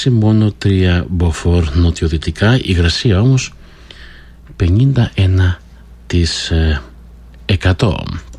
μόνο 3 μποφόρ νοτιοδυτικά, η υγρασία όμως 51%.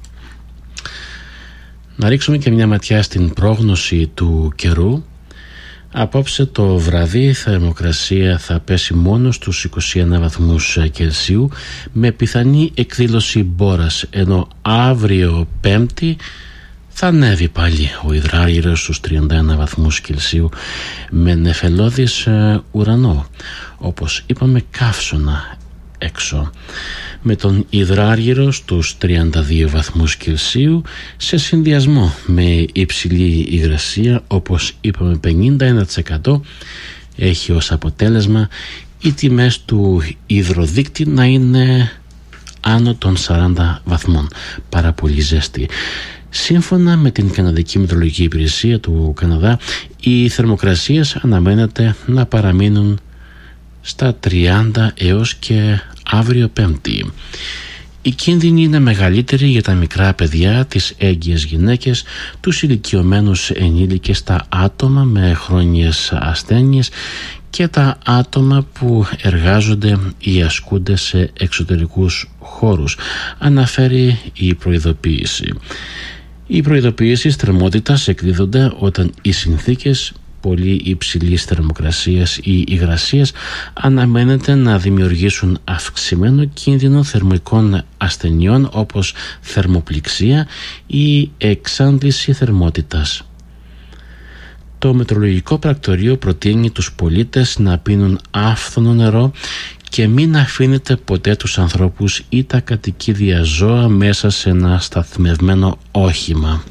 Να ρίξουμε και μια ματιά στην πρόγνωση του καιρού. Απόψε το βραδύ η θερμοκρασία θα πέσει μόνο στους 21 βαθμούς Κελσίου με πιθανή εκδήλωση μπόρας, ενώ αύριο Πέμπτη θα ανέβει πάλι ο υδράργυρος στους 31 βαθμούς Κελσίου με νεφελώδης ουρανό, όπως είπαμε καύσωνα έξω, με τον υδράργυρο στους 32 βαθμούς Κελσίου σε συνδυασμό με υψηλή υγρασία, όπως είπαμε 51%, έχει ως αποτέλεσμα οι τιμές του υδροδείκτη να είναι άνω των 40 βαθμών, πάρα πολύ ζέστη. Σύμφωνα με την Καναδική Μετεωρολογική Υπηρεσία του Καναδά, οι θερμοκρασίες αναμένεται να παραμείνουν στα 30 έως και αύριο Πέμπτη. Οι κίνδυνοι είναι μεγαλύτεροι για τα μικρά παιδιά, τις έγκυες γυναίκες, τους ηλικιωμένους ενήλικες, τα άτομα με χρόνιες ασθένειες και τα άτομα που εργάζονται ή ασκούνται σε εξωτερικούς χώρους, αναφέρει η προειδοποίηση. Οι προειδοποιήσεις θερμότητας εκδίδονται όταν οι συνθήκες πολύ υψηλής θερμοκρασίας ή υγρασίας αναμένεται να δημιουργήσουν αυξημένο κίνδυνο θερμικών ασθενειών όπως θερμοπληξία ή εξάντληση θερμότητας. Το Μετεωρολογικό Πρακτορείο προτείνει τους πολίτες να πίνουν άφθονο νερό και μην αφήνετε ποτέ τους ανθρώπους ή τα κατοικίδια ζώα μέσα σε ένα σταθμευμένο όχημα.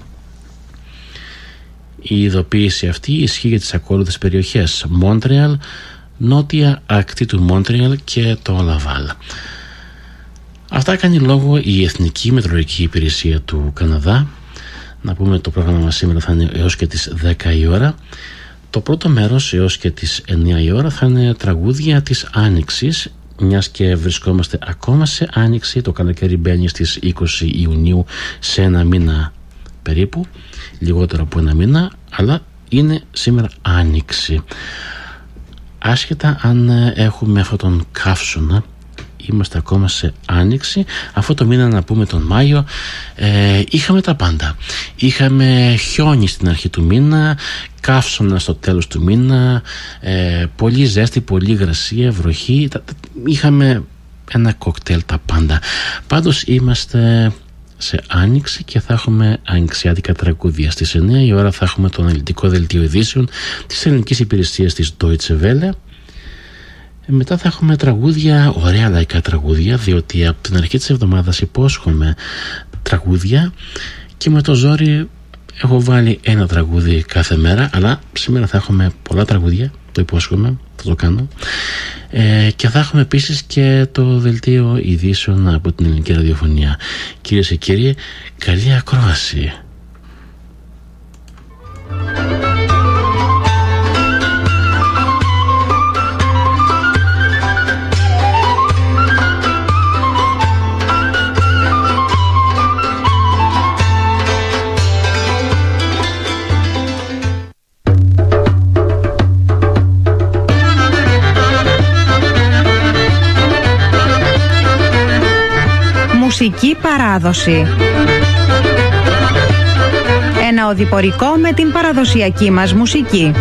Η ειδοποίηση αυτή ισχύει για τις ακόλουθες περιοχές: Μόντρεαλ, νότια ακτή του Μόντρεαλ και το Λαβάλ. Αυτά κάνει λόγο η Εθνική Μετεωρολογική Υπηρεσία του Καναδά. Να πούμε το πρόγραμμα μας σήμερα θα είναι έως και τις 10 η ώρα. Το πρώτο μέρος έως και τις 9 η ώρα θα είναι τραγούδια της Άνοιξης, μιας και βρισκόμαστε ακόμα σε Άνοιξη. Το καλοκαίρι μπαίνει στις 20 Ιουνίου, σε ένα μήνα περίπου, λιγότερο από ένα μήνα, αλλά είναι σήμερα Άνοιξη. Άσχετα αν έχουμε αυτόν τον καύσωνα, είμαστε ακόμα σε Άνοιξη. Αυτό το μήνα, να πούμε τον Μάιο, είχαμε τα πάντα. Είχαμε χιόνι στην αρχή του μήνα, καύσωνα στο τέλος του μήνα, πολύ ζέστη, πολύ υγρασία, βροχή. Είχαμε ένα κοκτέιλ, τα πάντα. Πάντως είμαστε σε Άνοιξη και θα έχουμε ανοιξιάτικα τραγούδια. Στις 9 η ώρα θα έχουμε το αναλυτικό δελτίο ειδήσεων της ελληνικής υπηρεσίας της Deutsche Welle. Μετά θα έχουμε τραγούδια, ωραία λαϊκά τραγούδια, διότι από την αρχή της εβδομάδας υπόσχομαι τραγούδια και με το ζόρι έχω βάλει ένα τραγούδι κάθε μέρα, αλλά σήμερα θα έχουμε πολλά τραγούδια, το υπόσχομαι, θα το κάνω. Και θα έχουμε επίσης και το δελτίο ειδήσεων από την ελληνική ραδιοφωνία. Κυρίες και κύριοι, καλή ακρόαση. Μουσική παράδοση. Ένα οδηπορικό με την παραδοσιακή μας μουσική.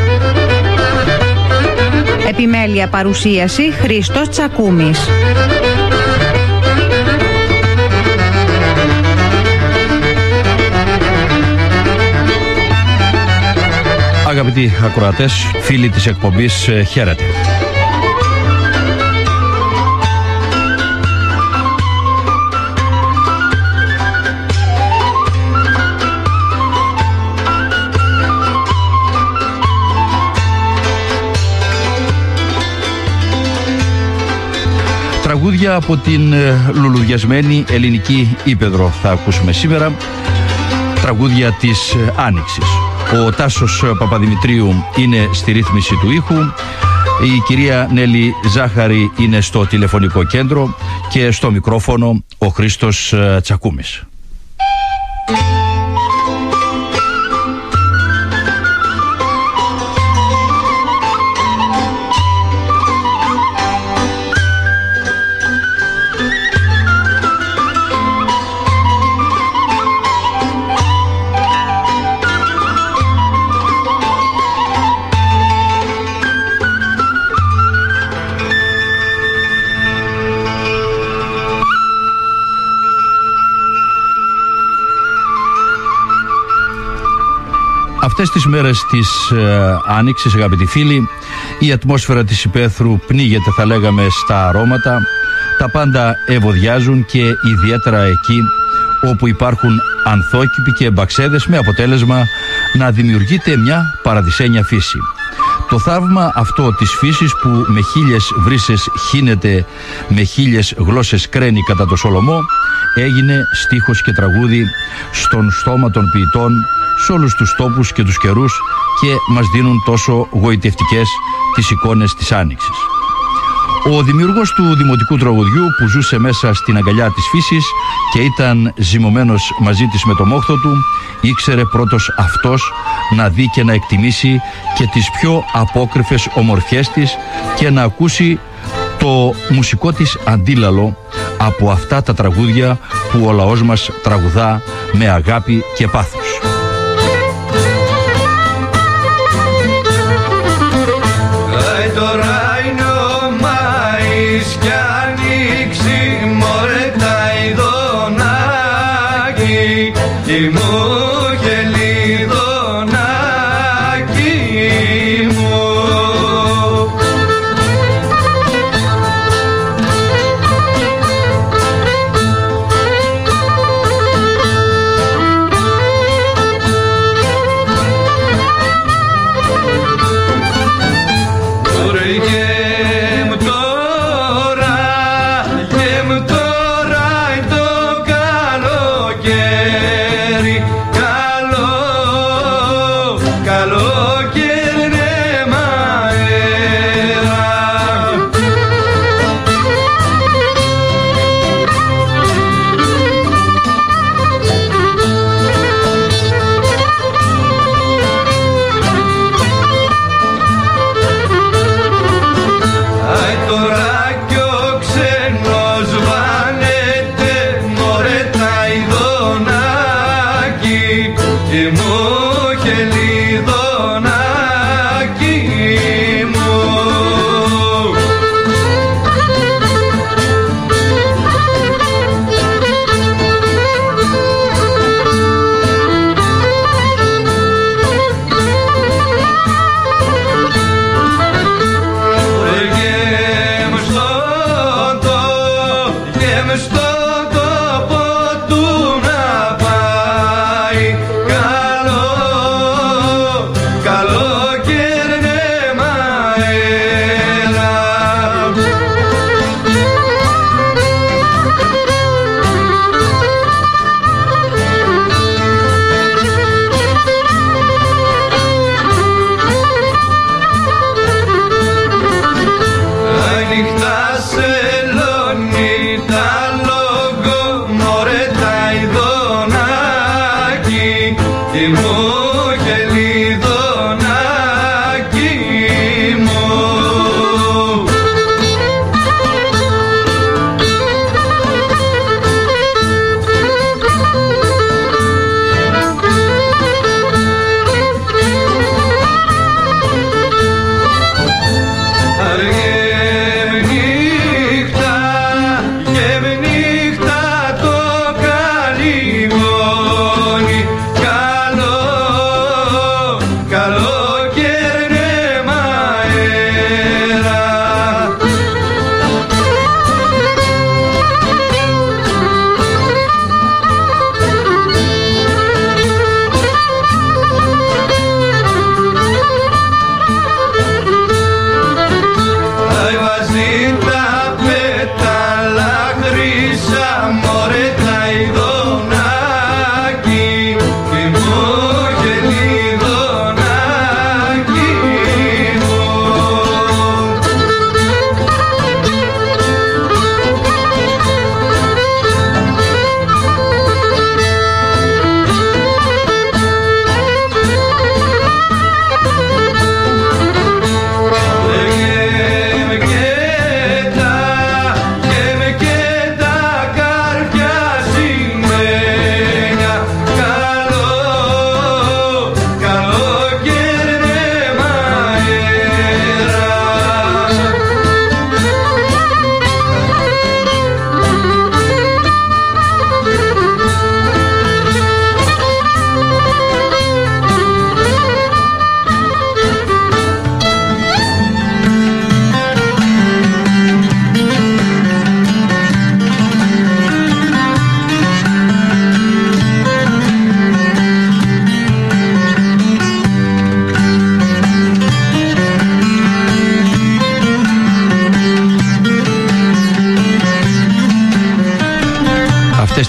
Επιμέλεια παρουσίαση Χρήστος Τσακούμης. Αγαπητοί ακροατές, φίλοι της εκπομπής, χαίρετε. Τραγούδια από την λουλουδιασμένη ελληνική ύπεδρο θα ακούσουμε σήμερα. Τραγούδια της Άνοιξης. Ο Τάσος Παπαδημητρίου είναι στη ρύθμιση του ήχου. Η κυρία Νέλη Ζάχαρη είναι στο τηλεφωνικό κέντρο και στο μικρόφωνο ο Χρήστος Τσακούμης. Αυτές τις μέρες της Άνοιξης, αγαπητοί φίλοι, η ατμόσφαιρα της υπαίθρου πνίγεται, θα λέγαμε, στα αρώματα. Τα πάντα ευωδιάζουν και ιδιαίτερα εκεί όπου υπάρχουν ανθόκηποι και μπαξέδες, με αποτέλεσμα να δημιουργείται μια παραδεισένια φύση. Το θαύμα αυτό της φύσης που με 1000 βρύσες χύνεται, με 1000 γλώσσες κραίνει κατά το Σολομό, έγινε στίχος και τραγούδι στον στόμα των ποιητών σε όλους τους τόπους και τους καιρούς και μας δίνουν τόσο γοητευτικές τις εικόνες της Άνοιξης. Ο δημιουργός του δημοτικού τραγουδιού, που ζούσε μέσα στην αγκαλιά της φύσης και ήταν ζυμωμένος μαζί της με το μόχθο του, ήξερε πρώτος αυτός να δει και να εκτιμήσει και τις πιο απόκρυφες ομορφιές της και να ακούσει το μουσικό της αντίλαλο από αυτά τα τραγούδια που ο λαός μας τραγουδά με αγάπη και πάθος.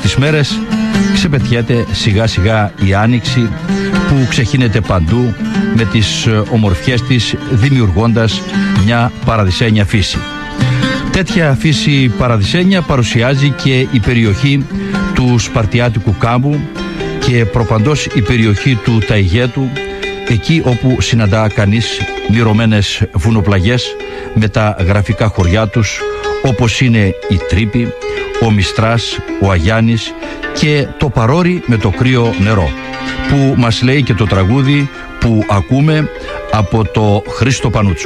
τις μέρες ξεπετιέται σιγά σιγά η άνοιξη που ξεχύνεται παντού με τις ομορφιές της, δημιουργώντας μια παραδεισένια φύση. Τέτοια φύση παραδεισένια παρουσιάζει και η περιοχή του Σπαρτιάτικου κάμπου και προπαντός η περιοχή του Ταϊγέτου, εκεί όπου συναντά κανείς μυρωμένες βουνοπλαγιές με τα γραφικά χωριά τους, όπως είναι η Τρίπη, ο Μιστράς, ο Αγιάννης και το Παρόρι με το κρύο νερό, που μας λέει και το τραγούδι που ακούμε από το Χρήστο Πανούτσο.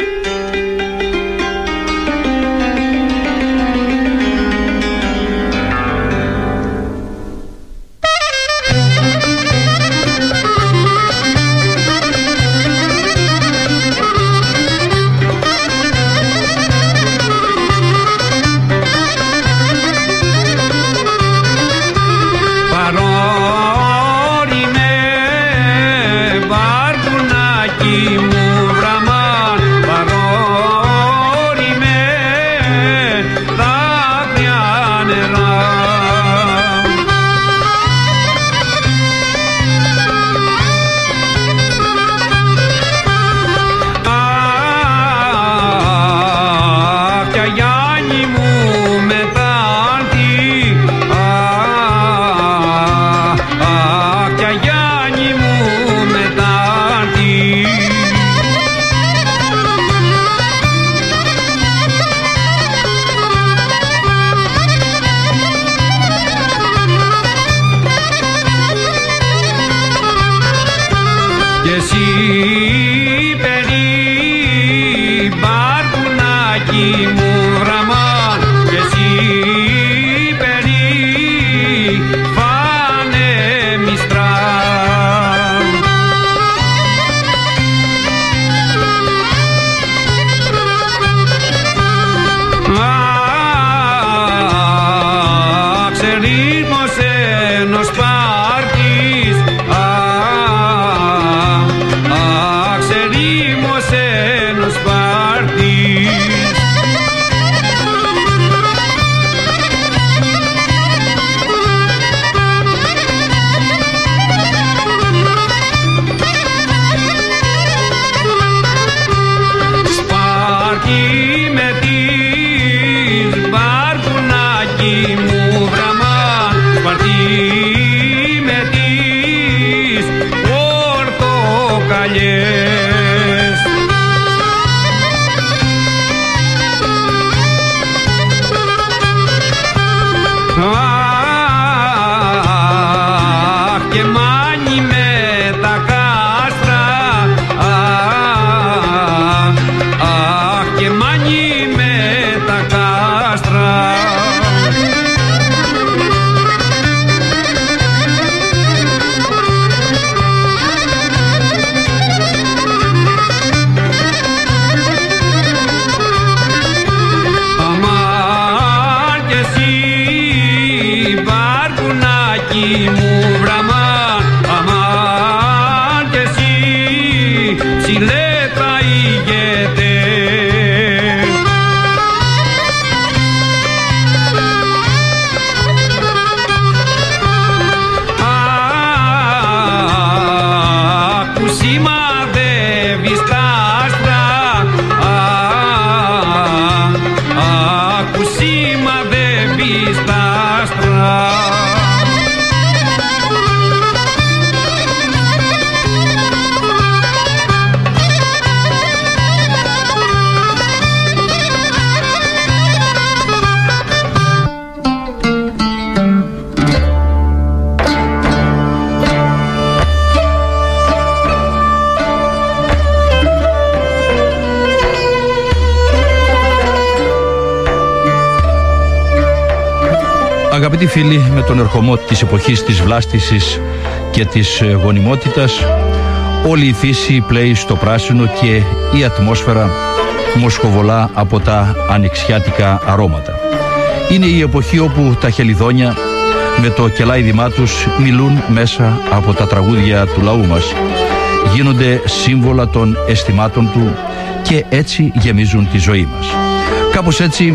Αγαπητοί φίλοι, με τον ερχομό της εποχής της βλάστησης και της γονιμότητας, όλη η φύση πλέει στο πράσινο και η ατμόσφαιρα μοσχοβολά από τα ανοιξιάτικα αρώματα. Είναι η εποχή όπου τα χελιδόνια με το κελάιδημά τους μιλούν μέσα από τα τραγούδια του λαού μας, γίνονται σύμβολα των αισθημάτων του και έτσι γεμίζουν τη ζωή μας. Κάπως έτσι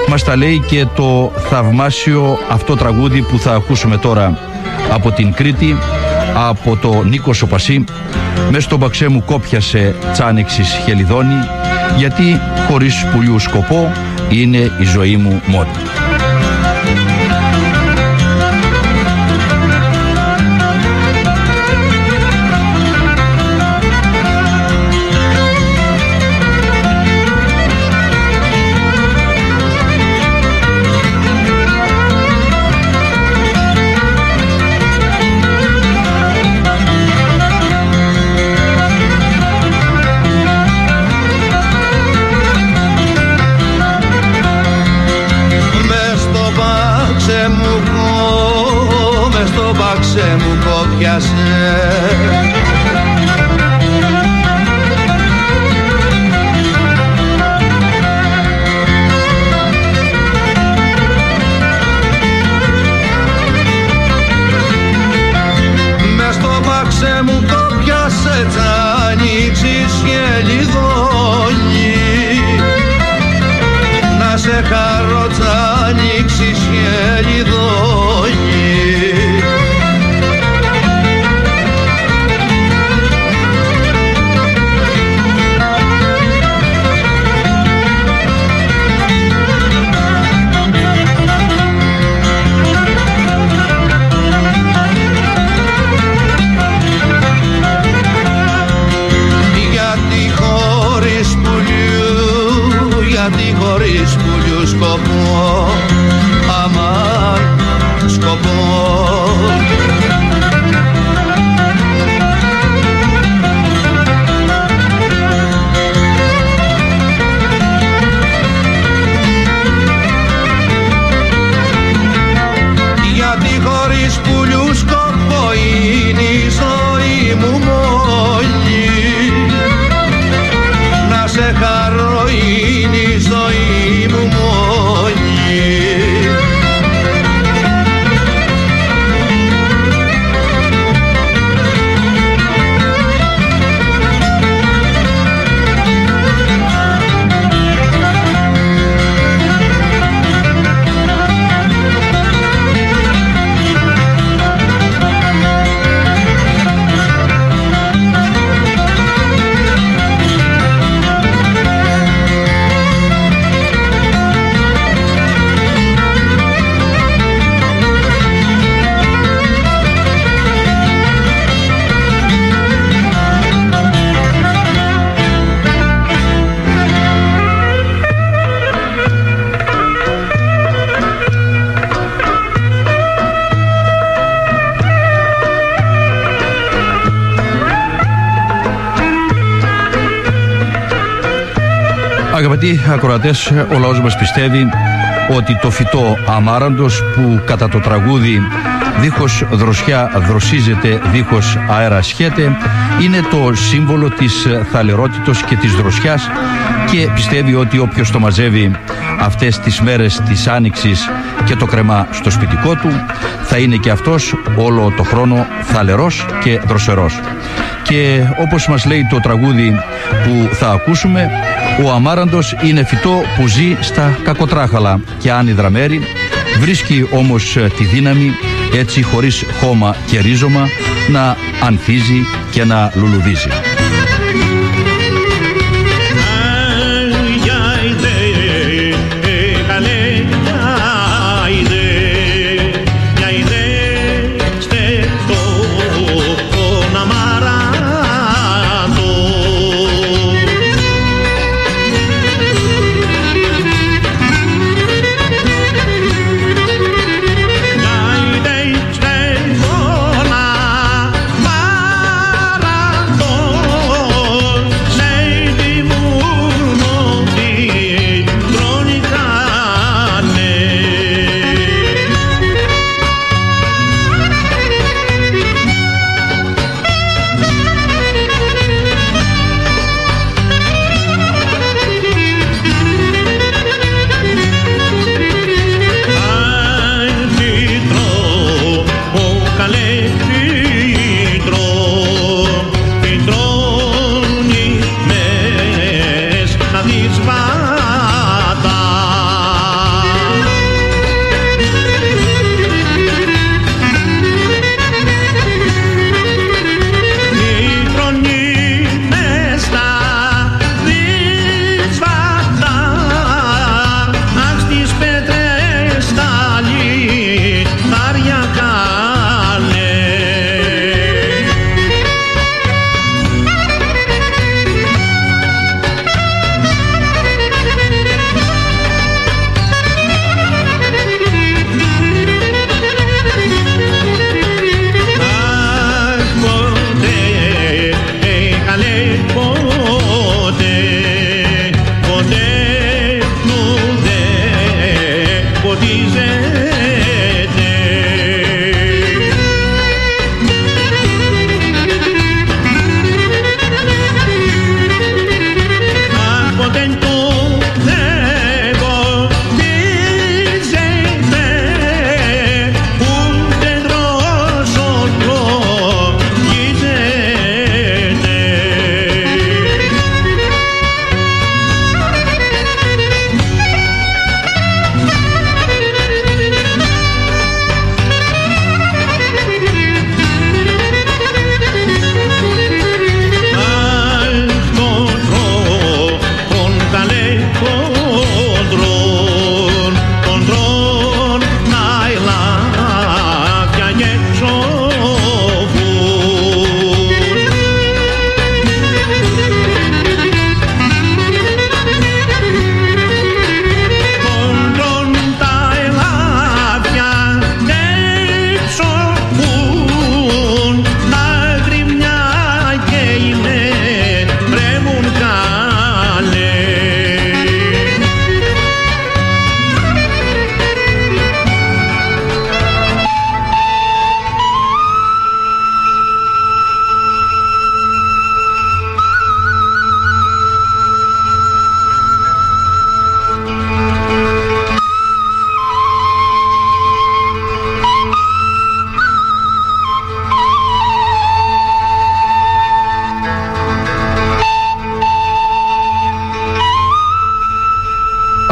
μας τα λέει και το θαυμάσιο αυτό τραγούδι που θα ακούσουμε τώρα από την Κρήτη, από το Νίκο Σοπασί. Μες στον παξέ μου κόπιασε τσάνεξης χελιδόνι, γιατί χωρίς πουλιού σκοπό είναι η ζωή μου μόνη. Αγαπητοί ακροατές, ο λαός μας πιστεύει ότι το φυτό αμάραντος, που κατά το τραγούδι δίχως δροσιά δροσίζεται, δίχως αέρα σχέται, είναι το σύμβολο της θαλερότητος και της δροσιάς, και πιστεύει ότι όποιος το μαζεύει αυτές τις μέρες της Άνοιξης και το κρεμά στο σπιτικό του, θα είναι και αυτός όλο το χρόνο θαλερός και δροσερός. Και όπως μας λέει το τραγούδι που θα ακούσουμε, ο αμάραντος είναι φυτό που ζει στα κακοτράχαλα και άνυδρα μέρη, βρίσκει όμως τη δύναμη έτσι, χωρίς χώμα και ρίζωμα, να ανθίζει και να λουλουδίζει.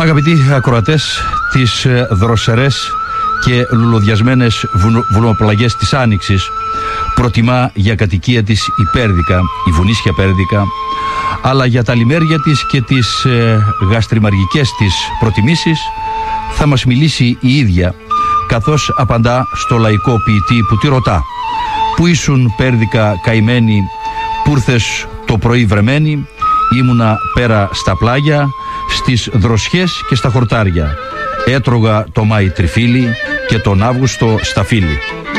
Αγαπητοί ακροατές, τις δροσερές και λουλοδιασμένες βουνοπλαγιές της Άνοιξης προτιμά για κατοικία της η Πέρδικα, η βουνίσια Πέρδικα, αλλά για τα λιμέρια της και τις γαστριμαργικές της προτιμήσεις θα μας μιλήσει η ίδια, καθώς απαντά στο λαϊκό ποιητή που τη ρωτά: «Πού ήσουν, Πέρδικα καημένη, πούρθες το πρωί βρεμένη? Ήμουνα πέρα στα πλάγια, στις δροσιές και στα χορτάρια. Έτρωγα το Μάη τριφύλι και τον Αύγουστο σταφύλι».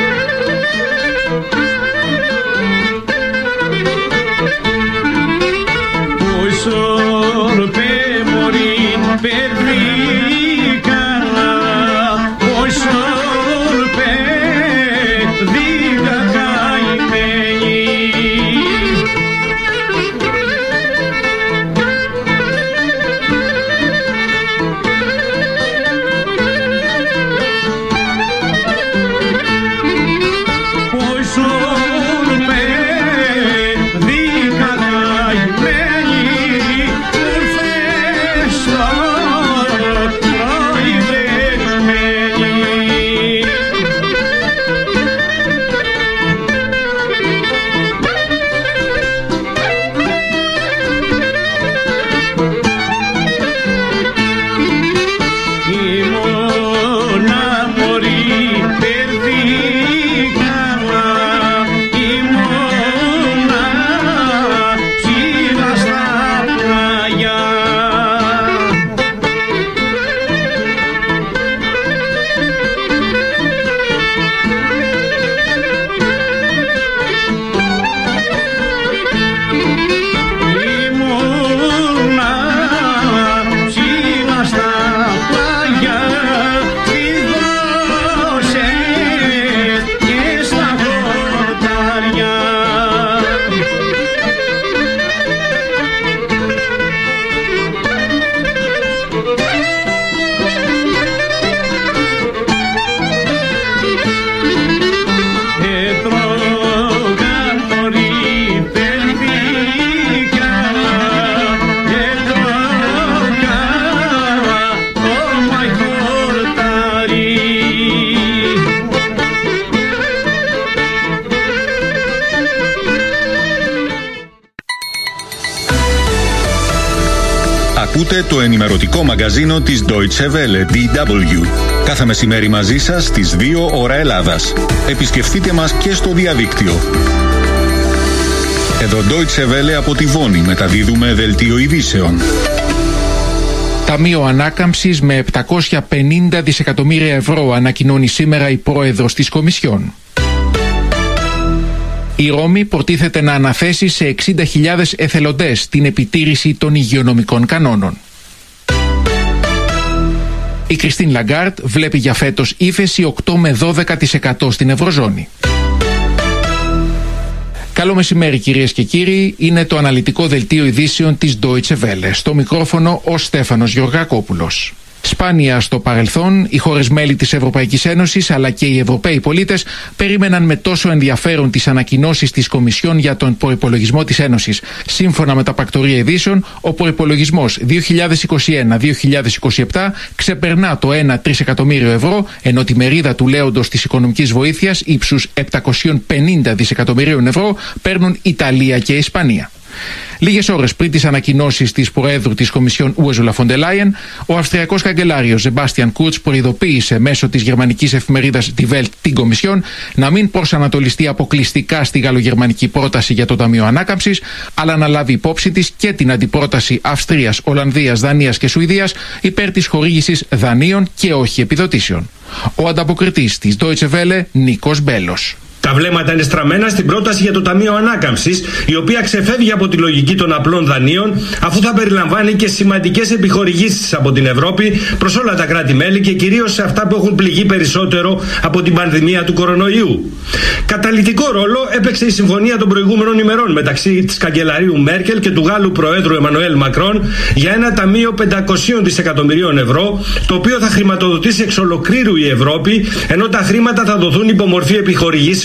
Ακούτε το ενημερωτικό μαγκαζίνο της Deutsche Welle, DW. Κάθε μεσημέρι μαζί σας στις 2 ώρα Ελλάδας. Επισκεφτείτε μας και στο διαδίκτυο. Εδώ Deutsche Welle από τη Βόνη μεταδίδουμε δελτίο ειδήσεων. Ταμείο Ανάκαμψης με 750 δισεκατομμύρια ευρώ ανακοινώνει σήμερα η πρόεδρος της Κομισιόν. Η Ρώμη προτίθεται να αναθέσει σε 60.000 εθελοντές την επιτήρηση των υγειονομικών κανόνων. Η Κριστίν Λαγκάρτ βλέπει για φέτος ύφεση 8 με 12% στην Ευρωζώνη. Καλό μεσημέρι κυρίες και κύριοι, είναι το αναλυτικό δελτίο ειδήσεων της Deutsche Welle. Στο μικρόφωνο ο Στέφανος Γεωργακόπουλος. Σπάνια στο παρελθόν, οι χώρες μέλη της Ευρωπαϊκής Ένωσης αλλά και οι Ευρωπαίοι πολίτες περίμεναν με τόσο ενδιαφέρον τις ανακοινώσεις της Κομισιόν για τον προϋπολογισμό της Ένωσης. Σύμφωνα με τα πρακτορία ειδήσεων, ο προϋπολογισμός 2021-2027 ξεπερνά το 1 τρισεκατομμύριο ευρώ, ενώ τη μερίδα του λέοντος της οικονομικής βοήθειας ύψους 750 δισεκατομμυρίων ευρώ παίρνουν Ιταλία και Ισπανία. Λίγες ώρες πριν τις ανακοινώσεις της Προέδρου της Κομισιόν Ursula von der Leyen, ο Αυστριακός Καγκελάριος Σεμπάστιαν Κούρτς προειδοποίησε μέσω της γερμανικής εφημερίδας Die Welt την Κομισιόν να μην προσανατολιστεί αποκλειστικά στη γαλλογερμανική πρόταση για το Ταμείο Ανάκαμψης, αλλά να λάβει υπόψη της και την αντιπρόταση Αυστρίας, Ολλανδίας, Δανίας και Σουηδίας υπέρ της χορήγησης δανείων και όχι επιδοτήσεων. Ο ανταποκριτής της Deutsche Welle, Νίκος Μπέλος. Τα βλέμματα είναι στραμμένα στην πρόταση για το Ταμείο Ανάκαμψης, η οποία ξεφεύγει από τη λογική των απλών δανείων, αφού θα περιλαμβάνει και σημαντικές επιχορηγήσεις από την Ευρώπη προς όλα τα κράτη-μέλη και κυρίως σε αυτά που έχουν πληγεί περισσότερο από την πανδημία του κορονοϊού. Καταλυτικό ρόλο έπαιξε η συμφωνία των προηγούμενων ημερών μεταξύ της καγκελαρίου Μέρκελ και του Γάλλου Προέδρου Εμμανουέλ Μακρόν για ένα ταμείο 500 δισεκατομμυρίων ευρώ, το οποίο θα χρηματοδοτήσει εξ ολοκλήρου η Ευρώπη, ενώ τα χρήματα θα δοθούν υπό μορφή επιχορηγήσεων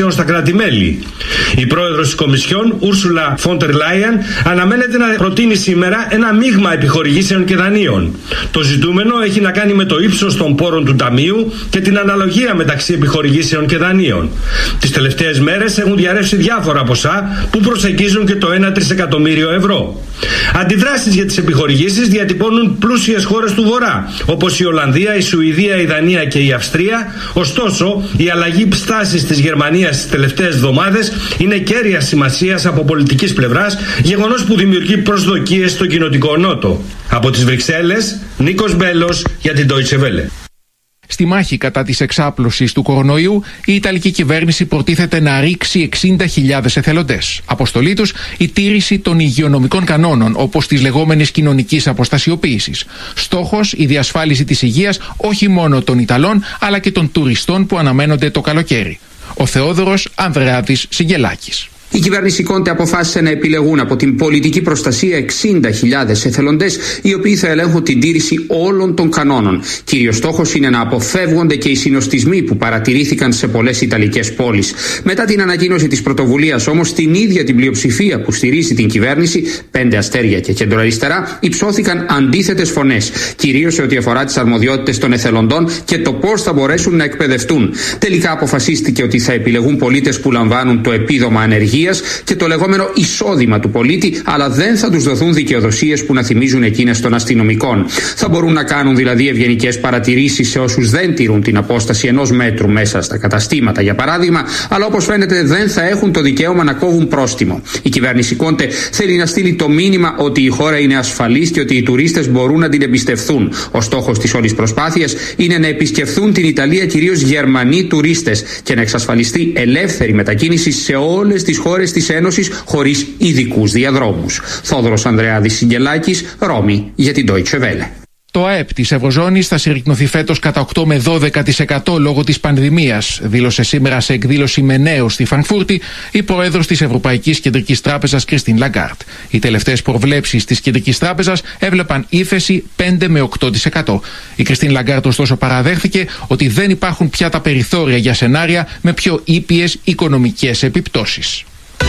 νέων στα κράτη-μέλη. Η πρόεδρος της Κομισιόν, Ούρσουλα φον ντερ Λάιεν, αναμένεται να προτείνει σήμερα ένα μείγμα επιχορηγήσεων και δανείων. Το ζητούμενο έχει να κάνει με το ύψος των πόρων του Ταμείου και την αναλογία μεταξύ επιχορηγήσεων και δανείων. Τις τελευταίες μέρες έχουν διαρρεύσει διάφορα ποσά που προσεγγίζουν και το 1 τρισεκατομμύριο ευρώ. Αντιδράσεις για τις επιχορηγήσεις διατυπώνουν πλούσιες χώρες του Βορρά, όπως η Ολλανδία, η Σουηδία, η Δανία και η Αυστρία. Ωστόσο, η αλλαγή στάσης της Γερμανίας τις τελευταίες εβδομάδες είναι κέρια σημασίας από πολιτικής πλευράς, γεγονός που δημιουργεί προσδοκίες στο κοινοτικό νότο. Από τις Βρυξέλλες, Νίκος Μπέλος για την Deutsche Welle. Στη μάχη κατά της εξάπλωσης του κορονοϊού, η Ιταλική κυβέρνηση προτίθεται να ρίξει 60.000 εθελοντές. Αποστολή τους, η τήρηση των υγειονομικών κανόνων, όπως της λεγόμενης κοινωνικής αποστασιοποίησης. Στόχος, η διασφάλιση της υγείας όχι μόνο των Ιταλών, αλλά και των τουριστών που αναμένονται το καλοκαίρι. Ο Θεόδωρος Ανδρεάδης Σιγγελάκης. Η κυβέρνηση Κόντε αποφάσισε να επιλεγούν από την πολιτική προστασία 60.000 εθελοντές, οι οποίοι θα ελέγχουν την τήρηση όλων των κανόνων. Κύριος στόχος είναι να αποφεύγονται και οι συνοστισμοί που παρατηρήθηκαν σε πολλές Ιταλικές πόλεις. Μετά την ανακοίνωση της πρωτοβουλίας όμως, την ίδια την πλειοψηφία που στηρίζει την κυβέρνηση, 5 αστέρια και κεντροαριστερά, υψώθηκαν αντίθετες φωνές, κυρίως σε ό,τι αφορά τις αρμοδιότητες των εθελοντών και το πώς θα μπορέσουν να εκπαιδευτούν. Τελικά αποφασίστηκε ότι θα επιλεγούν πολίτες που λαμβάνουν το επίδομα ανεργίας και το λεγόμενο εισόδημα του πολίτη, αλλά δεν θα τους δοθούν δικαιοδοσίες που να θυμίζουν εκείνες των αστυνομικών. Θα μπορούν να κάνουν δηλαδή ευγενικές παρατηρήσεις σε όσους δεν τηρούν την απόσταση 1 μέτρου μέσα στα καταστήματα, για παράδειγμα, αλλά όπως φαίνεται δεν θα έχουν το δικαίωμα να κόβουν πρόστιμο. Η κυβέρνηση Κόντε θέλει να στείλει το μήνυμα ότι η χώρα είναι ασφαλής και ότι οι τουρίστες μπορούν να την εμπιστευθούν. Ο στόχος της όλης προσπάθειας είναι να επισκεφθούν την Ιταλία κυρίως Γερμανοί τουρίστες και να εξασφαλιστεί ελεύθερη μετακίνηση σε όλες τις χώρες της Ένωσης χωρίς ειδικούς διαδρόμους. Θόδωρος Ανδρεάδης Σιγγελάκης, Ρώμη, για την Deutsche Welle. Το ΑΕΠ της Ευρωζώνης θα συρρυκνωθεί φέτος κατά 8 με 12% λόγω της πανδημίας, δήλωσε σήμερα σε εκδήλωση με νέους στη Φραγκφούρτη η πρόεδρος της Ευρωπαϊκής Κεντρικής Τράπεζας Κριστίν Λαγκάρτ. Οι τελευταίες προβλέψεις της Κεντρικής Τράπεζας έβλεπαν ύφεση 5 με 8%. Η Κριστίν Λαγκάρτ ωστόσο παραδέχθηκε ότι δεν υπάρχουν πια τα περιθώρια για σενάρια με πιο ήπιες οικονομικές επιπτώσεις.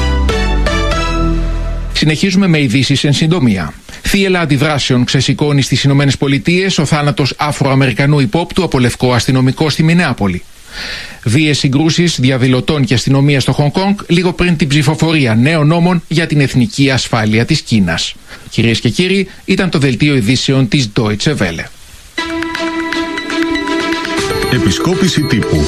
Συνεχίζουμε με ειδήσεις εν συντομία. Θύελλα αντιδράσεων ξεσηκώνει στις Ηνωμένες Πολιτείες ο θάνατος Αφροαμερικανού υπόπτου από λευκό αστυνομικό στη Μινεάπολη. Βίαιες συγκρούσεις διαδηλωτών και αστυνομία στο Χονγκ Κονγκ λίγο πριν την ψηφοφορία νέων νόμων για την εθνική ασφάλεια της Κίνας. Κυρίες και κύριοι, ήταν το δελτίο ειδήσεων της Deutsche Welle. Επισκόπηση τύπου.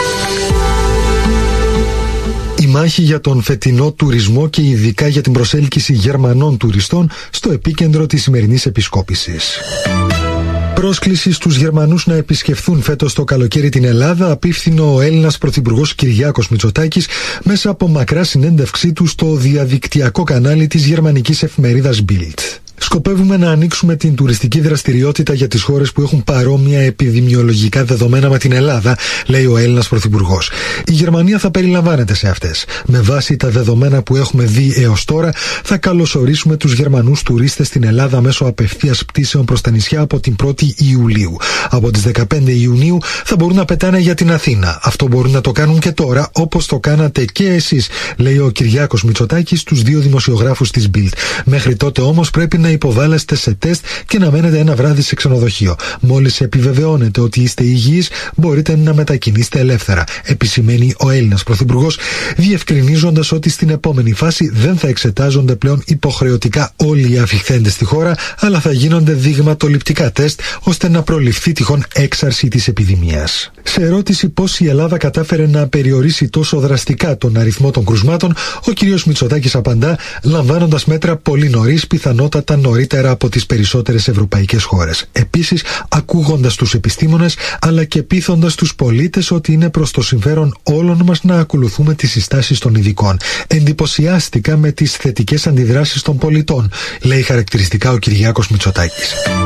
Η μάχη για τον φετινό τουρισμό και ειδικά για την προσέλκυση Γερμανών τουριστών στο επίκεντρο της σημερινής επισκόπησης. Πρόσκληση στους Γερμανούς να επισκεφθούν φέτος το καλοκαίρι την Ελλάδα απίφθινε ο Έλληνας Πρωθυπουργός Κυριάκος Μητσοτάκης μέσα από μακρά συνέντευξή του στο διαδικτυακό κανάλι της γερμανικής εφημερίδας Bild. Σκοπεύουμε να ανοίξουμε την τουριστική δραστηριότητα για τις χώρες που έχουν παρόμοια επιδημιολογικά δεδομένα με την Ελλάδα, λέει ο Έλληνας Πρωθυπουργός. Η Γερμανία θα περιλαμβάνεται σε αυτές. Με βάση τα δεδομένα που έχουμε δει έως τώρα, θα καλωσορίσουμε τους Γερμανούς τουρίστες στην Ελλάδα μέσω απευθείας πτήσεων προς τα νησιά από την 1η Ιουλίου. Από τις 15 Ιουνίου θα μπορούν να πετάνε για την Αθήνα. Αυτό μπορούν να το κάνουν και τώρα, όπως το κάνατε και εσείς, λέει ο Κυριάκος Μητσοτάκης στους 2 δημοσιογράφους της Bild. Μέχρι τότε όμως πρέπει να υποβάλλεστε σε τεστ και να μένετε ένα βράδυ σε ξενοδοχείο. Μόλις επιβεβαιώνετε ότι είστε υγιείς, μπορείτε να μετακινήσετε ελεύθερα, επισημαίνει ο Έλληνας Πρωθυπουργός, διευκρινίζοντας ότι στην επόμενη φάση δεν θα εξετάζονται πλέον υποχρεωτικά όλοι οι αφιχθέντες στη χώρα, αλλά θα γίνονται δειγματοληπτικά τεστ ώστε να προληφθεί τυχόν έξαρση της επιδημίας. Σε ερώτηση πώς η Ελλάδα κατάφερε να περιορίσει τόσο δραστικά τον αριθμό των κρουσμάτων, ο κ. Μητσοτάκης απαντά, λαμβάνοντας μέτρα πολύ νωρίς, πιθανότατα νωρίτερα από τις περισσότερες ευρωπαϊκές χώρες. Επίσης, ακούγοντας τους επιστήμονες, αλλά και πείθοντας τους πολίτες ότι είναι προς το συμφέρον όλων μας να ακολουθούμε τις συστάσεις των ειδικών. Εντυπωσιάστηκα με τις θετικές αντιδράσεις των πολιτών, λέει χαρακτηριστικά ο Κυριάκος Μητσοτάκης.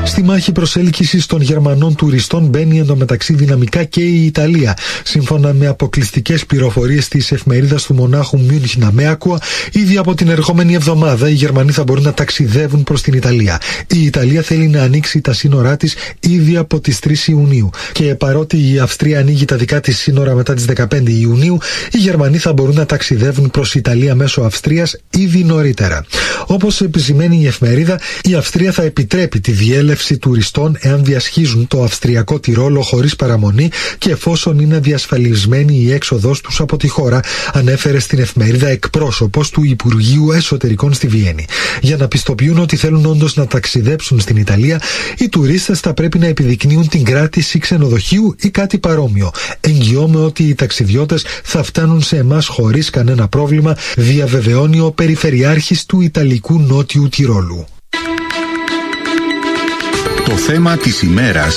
Στη μάχη προσέλκυσης των Γερμανών τουριστών μπαίνει εντωμεταξύ δυναμικά και η Ιταλία. Σύμφωνα με αποκλειστικές πληροφορίες της εφημερίδας του μονάχου Münchner Meakua, ήδη από την ερχόμενη εβδομάδα οι Γερμανοί θα μπορούν να ταξιδεύουν προς την Ιταλία. Η Ιταλία θέλει να ανοίξει τα σύνορά της ήδη από τις 3 Ιουνίου. Και παρότι η Αυστρία ανοίγει τα δικά της σύνορα μετά τις 15 Ιουνίου, οι Γερμανοί θα μπορούν να ταξιδεύουν προς Ιταλία μέσω Αυστρίας ήδη νωρίτερα. Όπως επισημαίνει η εφημερίδα, η Αυστρία θα επιτρέπει τη διέλευση τουριστών εάν διασχίζουν το Αυστριακό Τυρόλο χωρίς παραμονή και εφόσον είναι διασφαλισμένη η έξοδος τους από τη χώρα, ανέφερε στην εφημερίδα εκπρόσωπος του Υπουργείου Εσωτερικών στη Βιέννη. Για να πιστοποιούν ότι θέλουν όντως να ταξιδέψουν στην Ιταλία, οι τουρίστες θα πρέπει να επιδεικνύουν την κράτηση ξενοδοχείου ή κάτι παρόμοιο. Εγγυώμαι ότι οι ταξιδιώτες θα φτάνουν σε εμάς χωρίς κανένα πρόβλημα, διαβεβαιώνει ο Περιφερειάρχης του Ιταλικού Νότιου Τυρόλου. Το θέμα της ημέρας.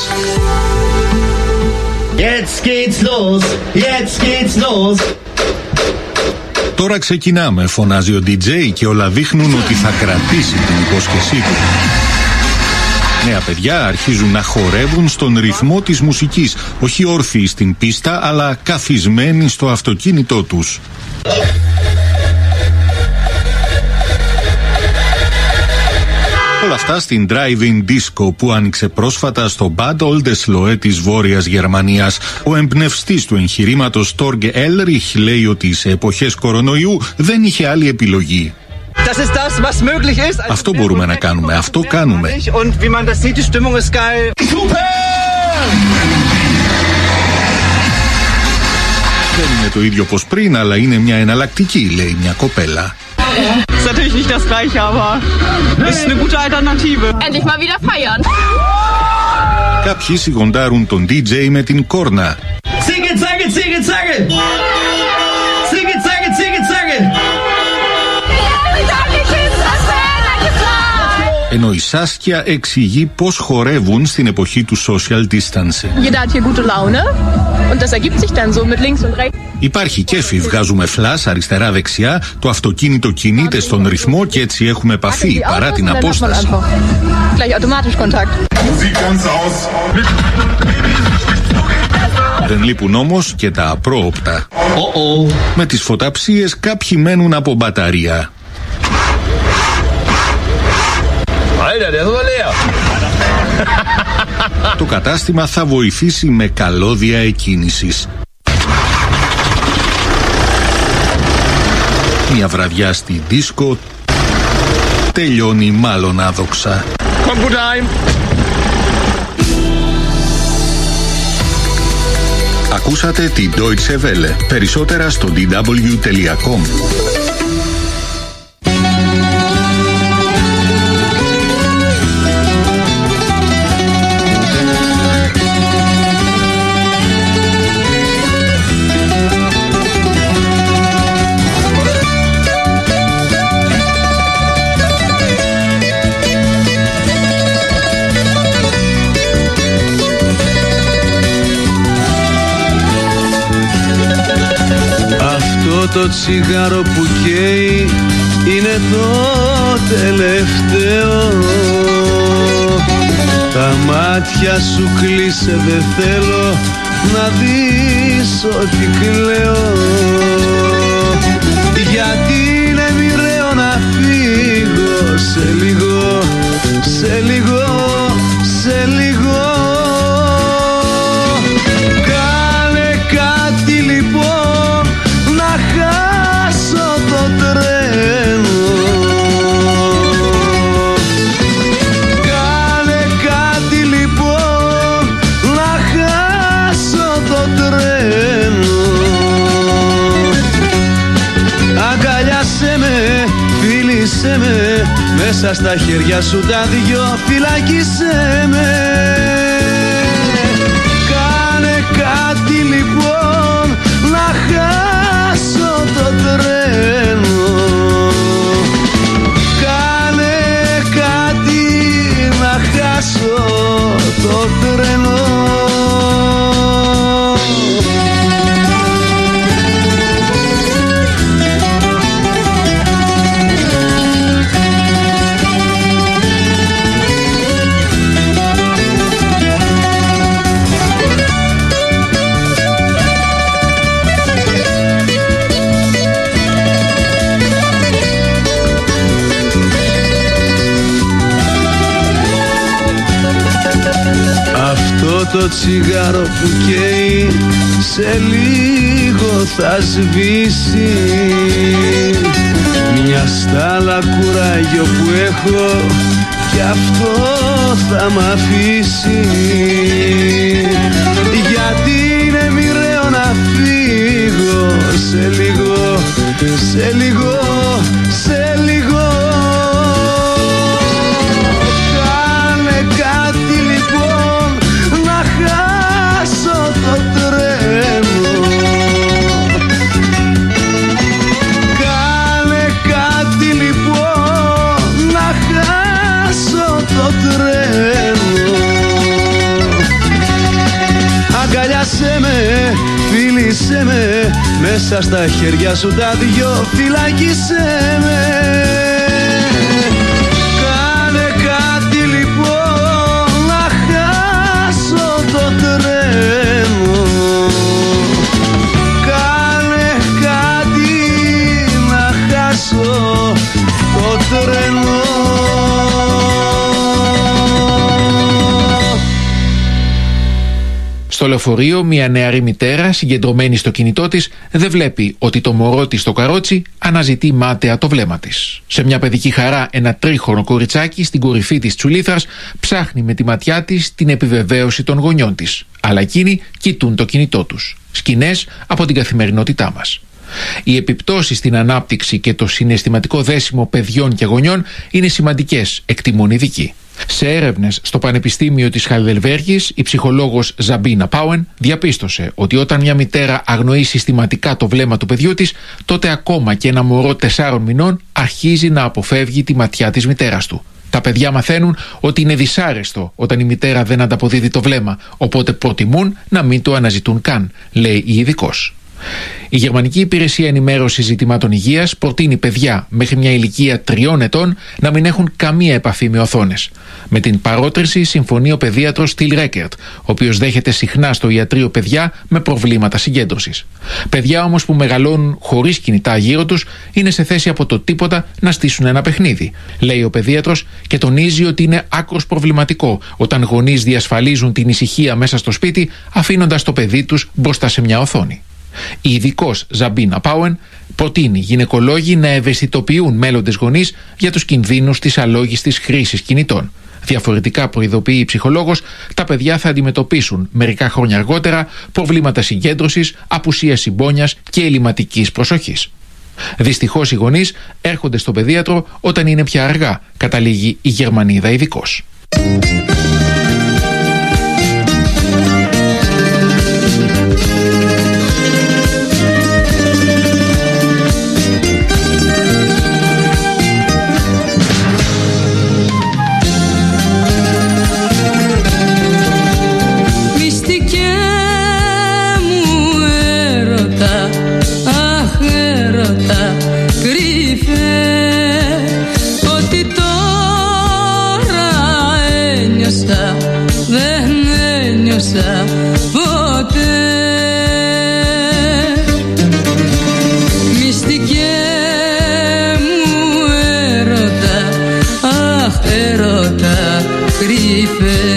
Jetzt geht's los, jetzt geht's los. Τώρα ξεκινάμε, φωνάζει ο DJ και όλα δείχνουν ότι θα κρατήσει την υπόσχεσή του. Νέα παιδιά αρχίζουν να χορεύουν στον ρυθμό της μουσικής, όχι όρθιοι στην πίστα, αλλά καθισμένοι στο αυτοκίνητό τους. Όλα αυτά στην Drive-In Disco που άνοιξε πρόσφατα στο Bad Oldesloe της Βόρειας Γερμανίας. Ο εμπνευστής του εγχειρήματος Torge Elrich λέει ότι σε εποχές κορονοϊού δεν είχε άλλη επιλογή. Αυτό μπορούμε να κάνουμε, αυτό κάνουμε. Δεν είναι το ίδιο πως πριν, αλλά είναι μια εναλλακτική, λέει μια κοπέλα. Ist natürlich nicht das Gleiche, aber ist eine gute Alternative. Endlich mal wieder feiern. Κάποιοι σιγοντάρουν τον DJ με την κόρνα. Zicke, zacke, zicke, zacke. Zicke, zacke, zicke, zacke. Ενώ η Σάσκια εξηγεί πώς χορεύουν στην εποχή του social distancing. Jeder hat hier gute Laune und das ergibt sich dann so mit links und rechts. Υπάρχει κέφι, βγάζουμε φλας αριστερά-δεξιά, το αυτοκίνητο κινείται στον ρυθμό και έτσι έχουμε επαφή παρά την απόσταση. Δεν λείπουν όμως και τα απρόοπτα. Με τις φωταψίες κάποιοι μένουν από μπαταρία. Το κατάστημα θα βοηθήσει με καλώδια εκκίνησης. Μια βραδιά στη δίσκο τελειώνει μάλλον άδοξα. Ακούσατε τη Deutsche Welle. Περισσότερα στο dw.com. Το τσιγάρο που καίει είναι το τελευταίο. Τα μάτια σου κλείσε, δεν θέλω να δεις ότι κλαίω. Γιατί είναι μοιραίο να φύγω σε λίγο, σε λίγο, σε λίγο. Κάνε κάτι λοιπόν να χάσω το τρένο. Κάνε κάτι λοιπόν να χάσω το τρένο. Αγκαλιάσέ με, φίλησέ με, μέσα στα χέρια σου τα δυο φυλακίσέ με. Κάνε κάτι λοιπόν να χάσω το τρένο. Κάνε κάτι να χάσω το τρένο. αυτό το τσιγάρο που καίει σε λίγο θα σβήσει. Μια στάλα κουράγιο που έχω κι αυτό θα μ' αφήσει. Γιατί είναι μοιραίο να φύγω σε λίγο, σε λίγο, σε λίγο. Κάνε κάτι λοιπόν να χάσω το τρένο. Κάνε κάτι λοιπόν να χάσω το τρένο. Αγκαλιάσέ με, φίλησέ με, μέσα στα χέρια σου τα δυο φυλάκισέ με. Κάνε κάτι λοιπόν να χάσω το τρένο. Κάνε κάτι να χάσω το τρένο. Στο λεωφορείο, μια νεαρή μητέρα, συγκεντρωμένη στο κινητό της, δεν βλέπει ότι το μωρό της στο καρότσι αναζητεί μάταια το βλέμμα της. Σε μια παιδική χαρά, ένα τρίχρονο κοριτσάκι στην κορυφή της τσουλήθρας ψάχνει με τη ματιά της την επιβεβαίωση των γονιών της. Αλλά εκείνοι κοιτούν το κινητό τους. Σκηνές από την καθημερινότητά μας. Οι επιπτώσεις στην ανάπτυξη και το συναισθηματικό δέσιμο παιδιών και γονιών είναι σημαντικές, εκτιμούν οι ειδικοί. Σε έρευνες στο Πανεπιστήμιο της Χαϊδελβέργης, η ψυχολόγος Ζαμπίνα Πάουεν διαπίστωσε ότι όταν μια μητέρα αγνοεί συστηματικά το βλέμμα του παιδιού της, τότε ακόμα και ένα μωρό 4 μηνών αρχίζει να αποφεύγει τη ματιά της μητέρας του. Τα παιδιά μαθαίνουν ότι είναι δυσάρεστο όταν η μητέρα δεν ανταποδίδει το βλέμμα, οπότε προτιμούν να μην το αναζητούν καν, λέει η ειδικός. Η Γερμανική Υπηρεσία Ενημέρωσης Ζητημάτων Υγείας προτείνει παιδιά μέχρι μια ηλικία 3 ετών να μην έχουν καμία επαφή με οθόνες. Με την παρότριση συμφωνεί ο παιδίατρος Στιλ Ρέκερτ, ο οποίος δέχεται συχνά στο ιατρείο παιδιά με προβλήματα συγκέντρωσης. Παιδιά όμως που μεγαλώνουν χωρίς κινητά γύρω τους είναι σε θέση από το τίποτα να στήσουν ένα παιχνίδι, λέει ο παιδίατρος, και τονίζει ότι είναι άκρως προβληματικό όταν γονείς διασφαλίζουν την ησυχία μέσα στο σπίτι αφήνοντας το παιδί τους μπροστά σε μια οθόνη. Η ειδικός Ζαμπίνα Πάουεν προτείνει γυναικολόγοι να ευαισθητοποιούν μέλλοντες γονείς για τους κινδύνους της αλόγιστης χρήσης κινητών. Διαφορετικά, προειδοποιεί η ψυχολόγος, τα παιδιά θα αντιμετωπίσουν μερικά χρόνια αργότερα προβλήματα συγκέντρωσης, απουσία συμπόνιας και ελλειματικής προσοχής. Δυστυχώς οι γονείς έρχονται στον παιδίατρο όταν είναι πια αργά, καταλήγει η Γερμανίδα ειδικός. Ποτέ μυστικέ μου έρωτα, αχ έρωτα κρύφε.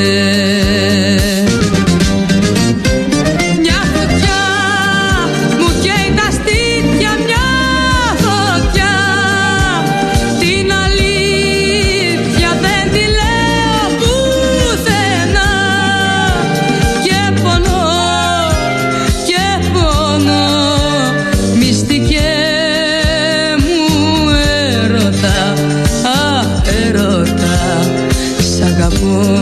Μια φωτιά μου καίει τα στήθια, μια φωτιά, την αλήθεια δεν τη λέω πουθενά. Και πονώ, μυστικέ μου έρωτα, αχ έρωτα, σ' αγαπώ.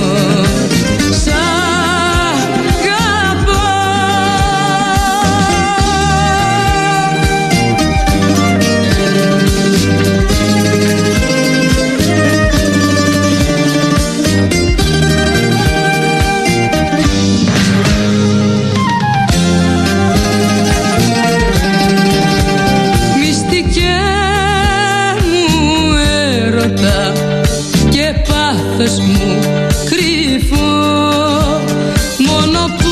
Μου κρύφω, μόνο που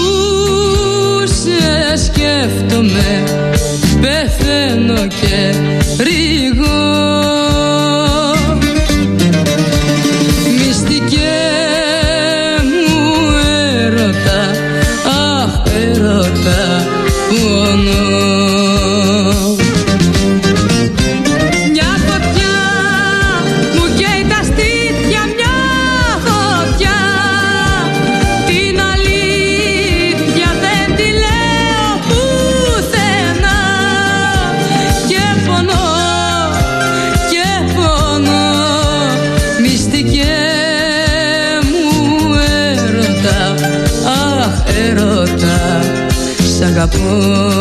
σε σκέφτομαι πεθαίνω και ρίγω. Μυστικέ μου αγαπώ.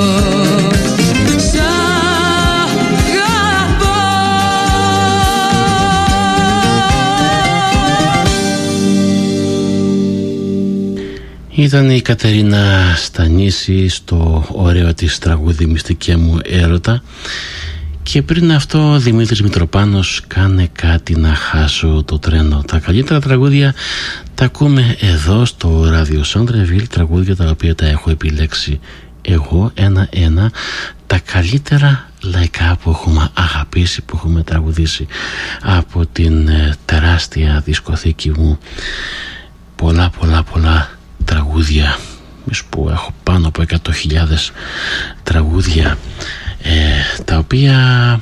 Ήταν η Κατερίνα Στανίση στο ωραίο της τραγούδι «Μυστικέ μου έρωτα». Και πριν αυτό ο Δημήτρης Μητροπάνος «Κάνε κάτι να χάσω το τρένο». Τα καλύτερα τραγούδια τα ακούμε εδώ στο ράδιο Σόντρεβιλ, τραγούδια τα οποία τα έχω επιλέξει εγώ ένα-ένα, τα καλύτερα λαϊκά που έχουμε αγαπήσει, που έχουμε τραγουδήσει από την τεράστια δισκοθήκη μου. Πολλά τραγούδια, που έχω πάνω από 100.000 τραγούδια, τα οποία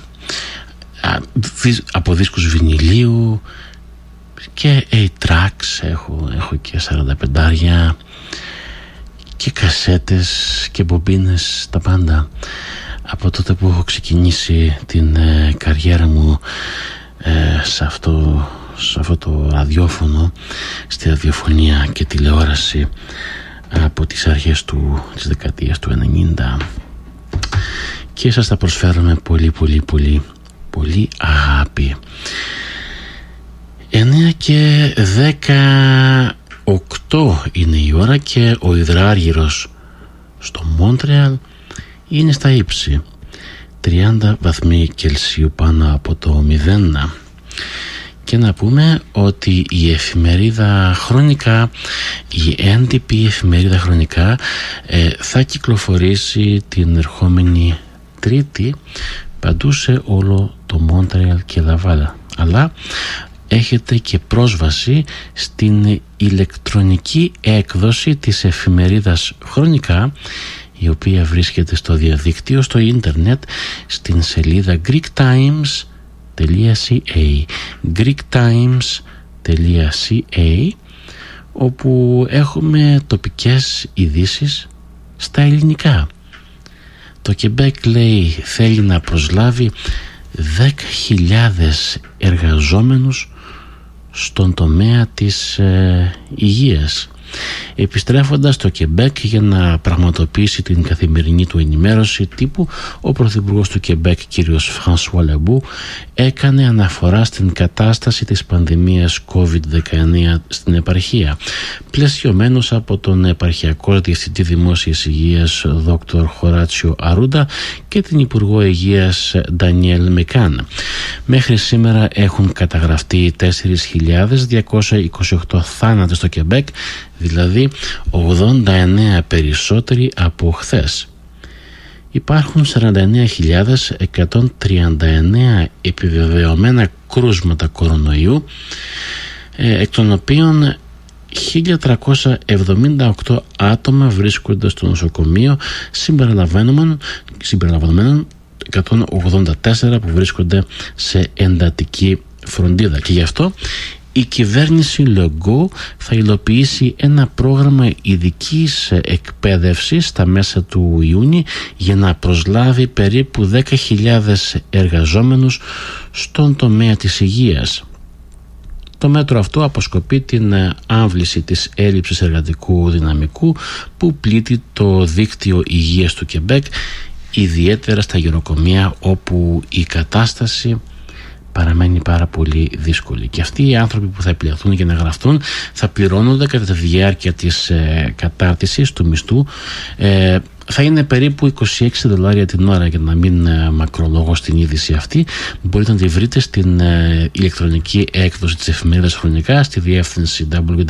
από δίσκους βινιλίου και 8-tracks έχω και 45 και κασέτες και μπομπίνες, τα πάντα, από τότε που έχω ξεκινήσει την καριέρα μου σε αυτό το ραδιόφωνο, στη ραδιοφωνία και τηλεόραση, από τις αρχές της δεκαετίας του 90, και σας τα προσφέρουμε πολύ αγάπη. 9:18 είναι η ώρα και ο υδράργυρος στο Μόντρεαλ είναι στα ύψη 30 βαθμοί Κελσίου πάνω από το 0. Και να πούμε ότι η εφημερίδα Χρονικά, η έντυπη εφημερίδα Χρονικά, θα κυκλοφορήσει την ερχόμενη Τρίτη παντού σε όλο το Μόντρεαλ και Λαβάλα. Αλλά έχετε και πρόσβαση στην ηλεκτρονική έκδοση της εφημερίδας Χρονικά, η οποία βρίσκεται στο διαδίκτυο, στο ίντερνετ, στην σελίδα greektimes.ca, όπου έχουμε τοπικές ειδήσεις στα ελληνικά. Το Κεμπέκ, λέει, θέλει να προσλάβει 10.000 εργαζόμενους στον τομέα της υγείας. Επιστρέφοντας στο Κεμπέκ για να πραγματοποιήσει την καθημερινή του ενημέρωση τύπου, ο Πρωθυπουργός του Κεμπέκ, κύριος Φρανσουά Λεμπού, έκανε αναφορά στην κατάσταση της πανδημίας COVID-19 στην επαρχία. Πλαισιωμένος από τον επαρχιακό διευθυντή δημόσιας υγείας Δ. Χωράτσιο Αρούντα και την Υπουργό Υγείας Ντανιέλ Μεκάν. Μέχρι σήμερα έχουν καταγραφεί 4.228 θάνατοι στο Κεμπέκ, δηλαδή 89 περισσότεροι από χθες. Υπάρχουν 49.139 επιβεβαιωμένα κρούσματα κορονοϊού, εκ των οποίων 1.378 άτομα βρίσκονται στο νοσοκομείο, συμπεριλαμβανομένων 184 που βρίσκονται σε εντατική φροντίδα. Και γι' αυτό η κυβέρνηση Λεγκό θα υλοποιήσει ένα πρόγραμμα ειδικής εκπαίδευσης στα μέσα του Ιούνιου για να προσλάβει περίπου 10.000 εργαζόμενους στον τομέα της υγείας. Το μέτρο αυτό αποσκοπεί την άμβληση της έλλειψης εργατικού δυναμικού που πλήττει το δίκτυο υγείας του Κεμπέκ, ιδιαίτερα στα γεροκομεία όπου η κατάσταση παραμένει πάρα πολύ δύσκολη. Και αυτοί οι άνθρωποι που θα επιλεχθούν και να γραφτούν θα πληρώνονται κατά τη διάρκεια της κατάρτισης του μισθού. Θα είναι περίπου $26 την ώρα, για να μην μακρολόγω στην είδηση αυτή. Μπορείτε να τη βρείτε στην ηλεκτρονική έκδοση της εφημερίδας Χρονικά στη διεύθυνση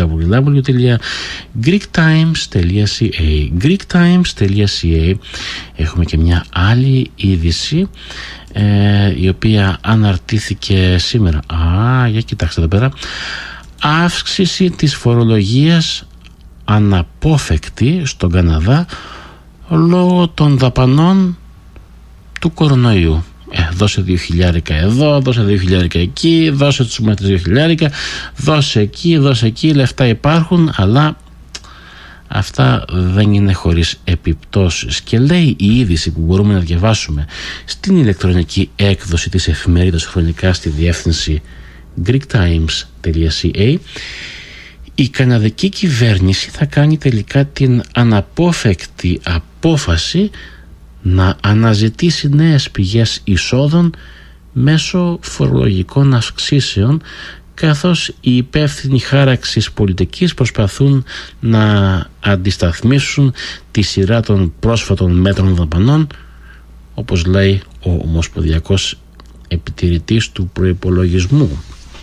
www.greektimes.ca. greektimes.ca. Έχουμε και μια άλλη είδηση η οποία αναρτήθηκε σήμερα. Για κοιτάξτε εδώ πέρα. Αύξηση της φορολογίας αναπόφευκτη στον Καναδά λόγω των δαπανών του κορονοϊού. Δώσε 2.000 εδώ, δώσε 2.000 εκεί, δώσε τους μέτρες 2.000, δώσε εκεί, λεφτά υπάρχουν, αλλά αυτά δεν είναι χωρίς επιπτώσεις. Και λέει η είδηση που μπορούμε να διαβάσουμε στην ηλεκτρονική έκδοση της εφημερίδας Χρονικά στη διεύθυνση greektimes.ca, η καναδική κυβέρνηση θα κάνει τελικά την αναπόφευκτη απόφαση να αναζητήσει νέες πηγές εισόδων μέσω φορολογικών αυξήσεων, καθώς οι υπεύθυνοι χάραξης πολιτικής προσπαθούν να αντισταθμίσουν τη σειρά των πρόσφατων μέτρων δαπανών, όπως λέει ο Ομοσπονδιακός Επιτηρητής του Προϋπολογισμού.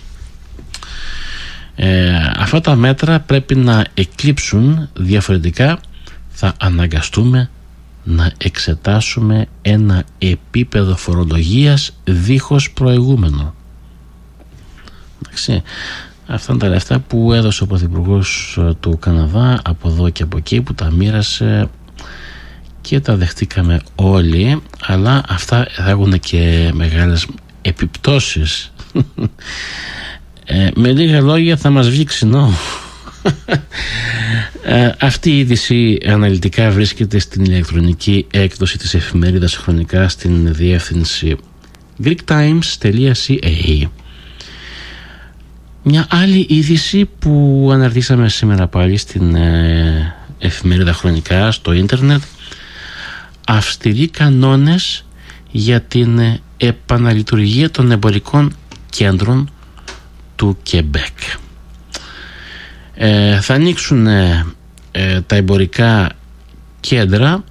Αυτά τα μέτρα πρέπει να εκλείψουν, διαφορετικά θα αναγκαστούμε να εξετάσουμε ένα επίπεδο φορολογίας δίχως προηγούμενο. Εντάξει, αυτά είναι τα λεφτά που έδωσε ο Πρωθυπουργός του Καναδά από εδώ και από εκεί, που τα μοίρασε και τα δεχτήκαμε όλοι, αλλά αυτά θα έχουν και μεγάλες επιπτώσεις. Με λίγα λόγια, θα μας βγει ξινό. Αυτή η είδηση αναλυτικά βρίσκεται στην ηλεκτρονική έκδοση της εφημερίδας Χρονικά στην διεύθυνση greektimes.ca. Μια άλλη είδηση που αναρτήσαμε σήμερα πάλι στην εφημερίδα Χρονικά στο ίντερνετ: αυστηροί κανόνες για την επαναλειτουργία των εμπορικών κέντρων του Κεμπέκ. Θα ανοίξουν τα εμπορικά κέντρα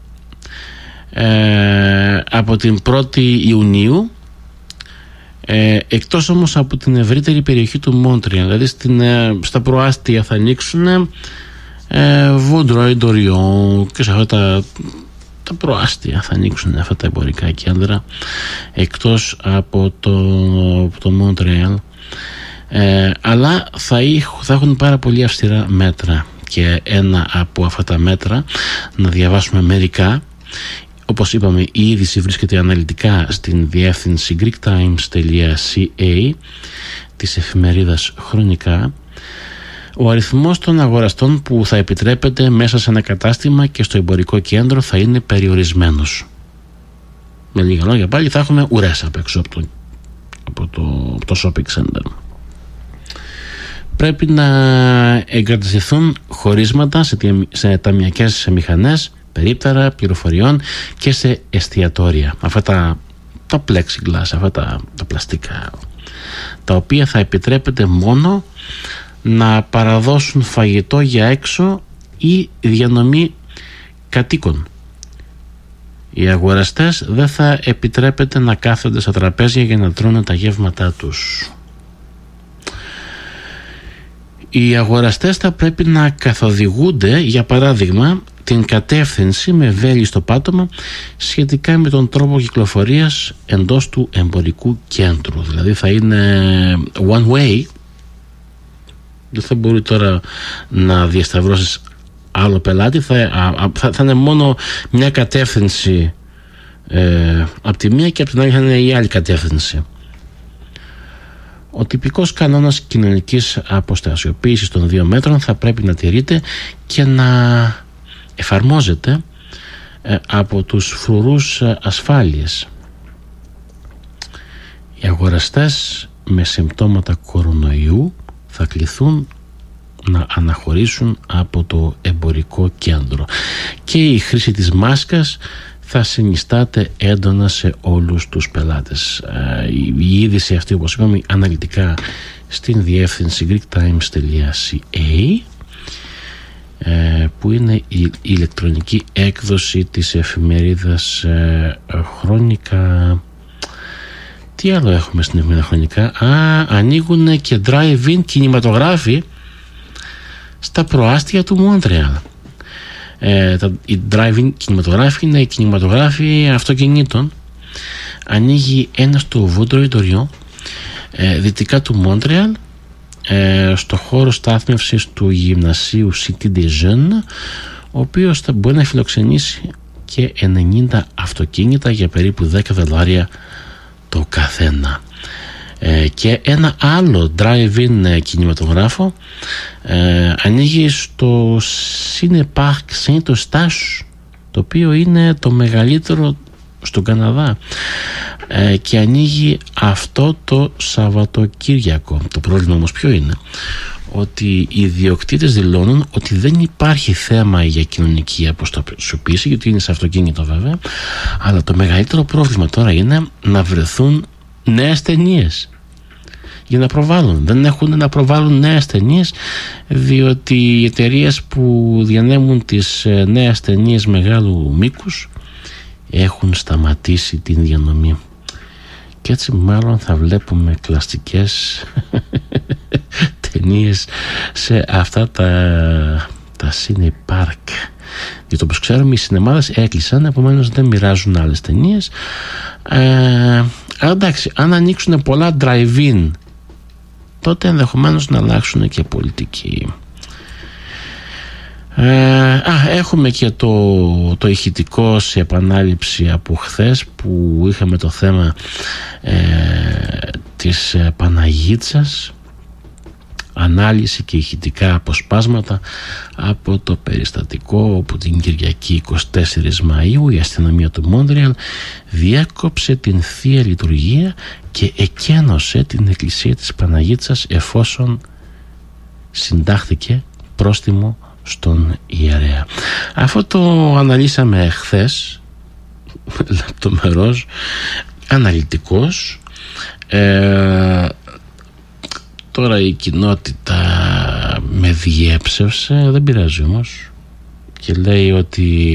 από την 1η Ιουνίου, εκτός όμως από την ευρύτερη περιοχή του Μόντρεαλ. Δηλαδή στα προάστια θα ανοίξουν Vaudreuil Dorion και σε αυτά τα προάστια θα ανοίξουν αυτά τα εμπορικά κέντρα, εκτός από το Μόντρεαλ. Αλλά θα έχουν πάρα πολύ αυστηρά μέτρα, και ένα από αυτά τα μέτρα, να διαβάσουμε μερικά. Όπως είπαμε, η είδηση βρίσκεται αναλυτικά στην διεύθυνση greektimes.ca της εφημερίδας Χρονικά. Ο αριθμός των αγοραστών που θα επιτρέπεται μέσα σε ένα κατάστημα και στο εμπορικό κέντρο θα είναι περιορισμένος. Με λίγα λόγια, πάλι θα έχουμε ουρές απ' έξω από το shopping center. Πρέπει να εγκαταστηθούν χωρίσματα σε ταμιακές μηχανές, περίπτερα πληροφοριών και σε εστιατόρια. Αυτά τα plexiglass, αυτά τα πλαστικά, τα οποία θα επιτρέπεται μόνο να παραδώσουν φαγητό για έξω ή διανομή κατοίκων. Οι αγοραστές δεν θα επιτρέπεται να κάθονται στα τραπέζια για να τρώνε τα γεύματά τους. Οι αγοραστές θα πρέπει να καθοδηγούνται, για παράδειγμα, την κατεύθυνση με βέλη στο πάτωμα σχετικά με τον τρόπο κυκλοφορίας εντός του εμπορικού κέντρου. Δηλαδή θα είναι one way, δεν θα μπορεί τώρα να διασταυρώσεις άλλο πελάτη, θα είναι μόνο μια κατεύθυνση από τη μία, και από την άλλη θα είναι η άλλη κατεύθυνση. Ο τυπικός κανόνας κοινωνικής αποστασιοποίησης των 2 μέτρων θα πρέπει να τηρείται και να εφαρμόζεται από τους φρουρούς ασφάλειες. Οι αγοραστές με συμπτώματα κορονοϊού θα κληθούν να αναχωρήσουν από το εμπορικό κέντρο, και η χρήση της μάσκας θα συνιστάται έντονα σε όλους τους πελάτες. Η είδηση αυτή, όπως είπαμε, αναλυτικά στην διεύθυνση greektimes.ca, που είναι η ηλεκτρονική έκδοση της εφημερίδας Χρονικά. Τι άλλο έχουμε στην εφημερίδα Χρονικά? Ανοίγουν και drive-in κινηματογράφοι στα προάστια του Μόντρεαλ. Οι drive-in κινηματογράφοι είναι οι κινηματογράφοι αυτοκινήτων. Ανοίγει ένα στο Vaudreuil Dorion, δυτικά του Μόντρεαλ, στο χώρο στάθμευσης του γυμνασίου Cité des Jeunes, ο οποίος θα μπορεί να φιλοξενήσει και 90 αυτοκίνητα για περίπου $10 το καθένα. Και ένα άλλο drive-in κινηματογράφο ανοίγει στο Cinepark Saint-Eustache, το οποίο είναι το μεγαλύτερο στον Καναδά, και ανοίγει αυτό το Σαββατοκύριακο. Το πρόβλημα όμως ποιο είναι? ότι οι ιδιοκτήτες δηλώνουν ότι δεν υπάρχει θέμα για κοινωνική αποστασιοποίηση, γιατί είναι σε αυτοκίνητο βέβαια, αλλά το μεγαλύτερο πρόβλημα τώρα είναι να βρεθούν νέες ταινίες για να προβάλλουν. Δεν έχουν να προβάλλουν νέες ταινίες, διότι οι εταιρείες που διανέμουν τις νέες ταινίες μεγάλου μήκους έχουν σταματήσει την διανομή. Και έτσι μάλλον θα βλέπουμε κλασικές ταινίες σε αυτά τα Cinepark. Γιατί όπως ξέρουμε οι σινεμάδες έκλεισαν, επομένως δεν μοιράζουν άλλες ταινίες. Εντάξει, αν ανοίξουν πολλά drive-in, τότε ενδεχομένως να αλλάξουν και πολιτική. Έχουμε και το ηχητικό σε επανάληψη από χθες, που είχαμε το θέμα της Παναγίτσας, ανάλυση και ηχητικά αποσπάσματα από το περιστατικό όπου την Κυριακή 24 Μαΐου η αστυνομία του Μόντρεαλ διέκοψε την Θεία Λειτουργία και εκένωσε την εκκλησία της Παναγίτσας, εφόσον συντάχθηκε πρόστιμο στον ιερέα. Αυτό το αναλύσαμε χθες λεπτομερώς, αναλυτικός. Τώρα η κοινότητα με διέψευσε, δεν πειράζει όμως, και λέει ότι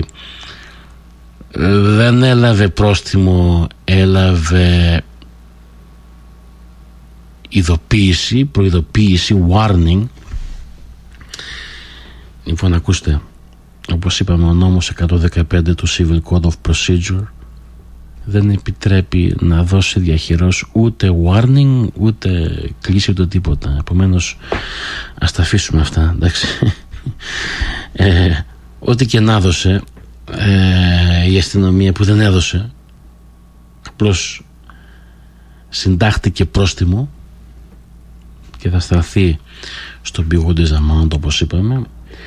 δεν έλαβε πρόστιμο, έλαβε προειδοποίηση, warning. Λοιπόν, ακούστε, όπως είπαμε, ο νόμος 115 του Civil Code of Procedure δεν επιτρέπει να δώσει διαχειρός ούτε warning, ούτε κλείσει, ούτε τίποτα. Επομένως, ας τα αφήσουμε αυτά, εντάξει. Ό,τι και να δώσε η αστυνομία, που δεν έδωσε, απλώς συντάχθηκε πρόστιμο και θα στραφεί στον πηγούντι amount, όπως είπαμε.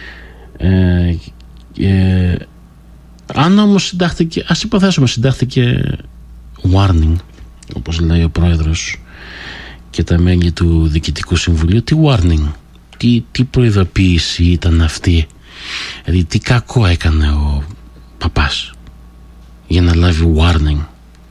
Αν όμως συντάχθηκε, ας υποθέσουμε συντάχθηκε warning, όπως λέει ο πρόεδρος και τα μέλη του Διοικητικού Συμβουλίου, τι warning, τι προειδοποίηση ήταν αυτή, δηλαδή τι κακό έκανε ο παπάς για να λάβει warning?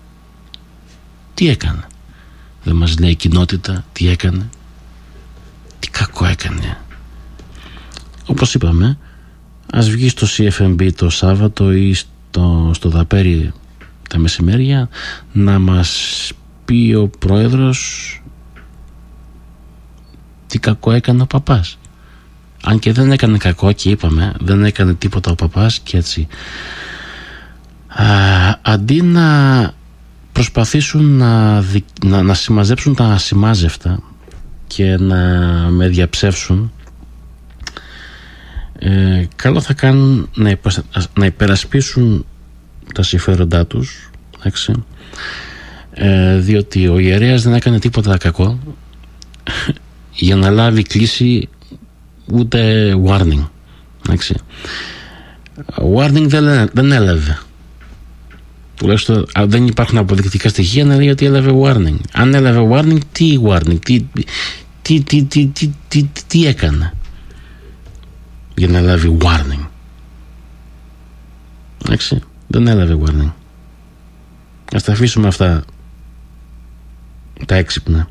Τι έκανε? Δεν μας λέει η κοινότητα τι έκανε, τι κακό έκανε? Όπως είπαμε, ας βγει στο CFMB το Σάββατο ή στο Δαπέρι τα μεσημέρια να μας πει ο πρόεδρος τι κακό έκανε ο παπάς. Αν και δεν έκανε κακό, και είπαμε δεν έκανε τίποτα ο παπάς, και έτσι αντί να προσπαθήσουν να συμμαζέψουν τα ασημάζευτα και να με διαψεύσουν, καλό θα κάνουν να υπερασπίσουν τα συμφέροντά τους, εντάξει, διότι ο ιερέας δεν έκανε τίποτα κακό για να λάβει κλίση, ούτε warning, εντάξει. Warning δεν έλαβε, τουλάχιστον δεν υπάρχουν αποδεικτικά στοιχεία να λέει ότι έλαβε warning. Αν έλαβε warning, τι warning, τι έκανε για να λάβει warning? Εντάξει, δεν έλαβε warning. Ας τα αφήσουμε αυτά τα έξυπνα.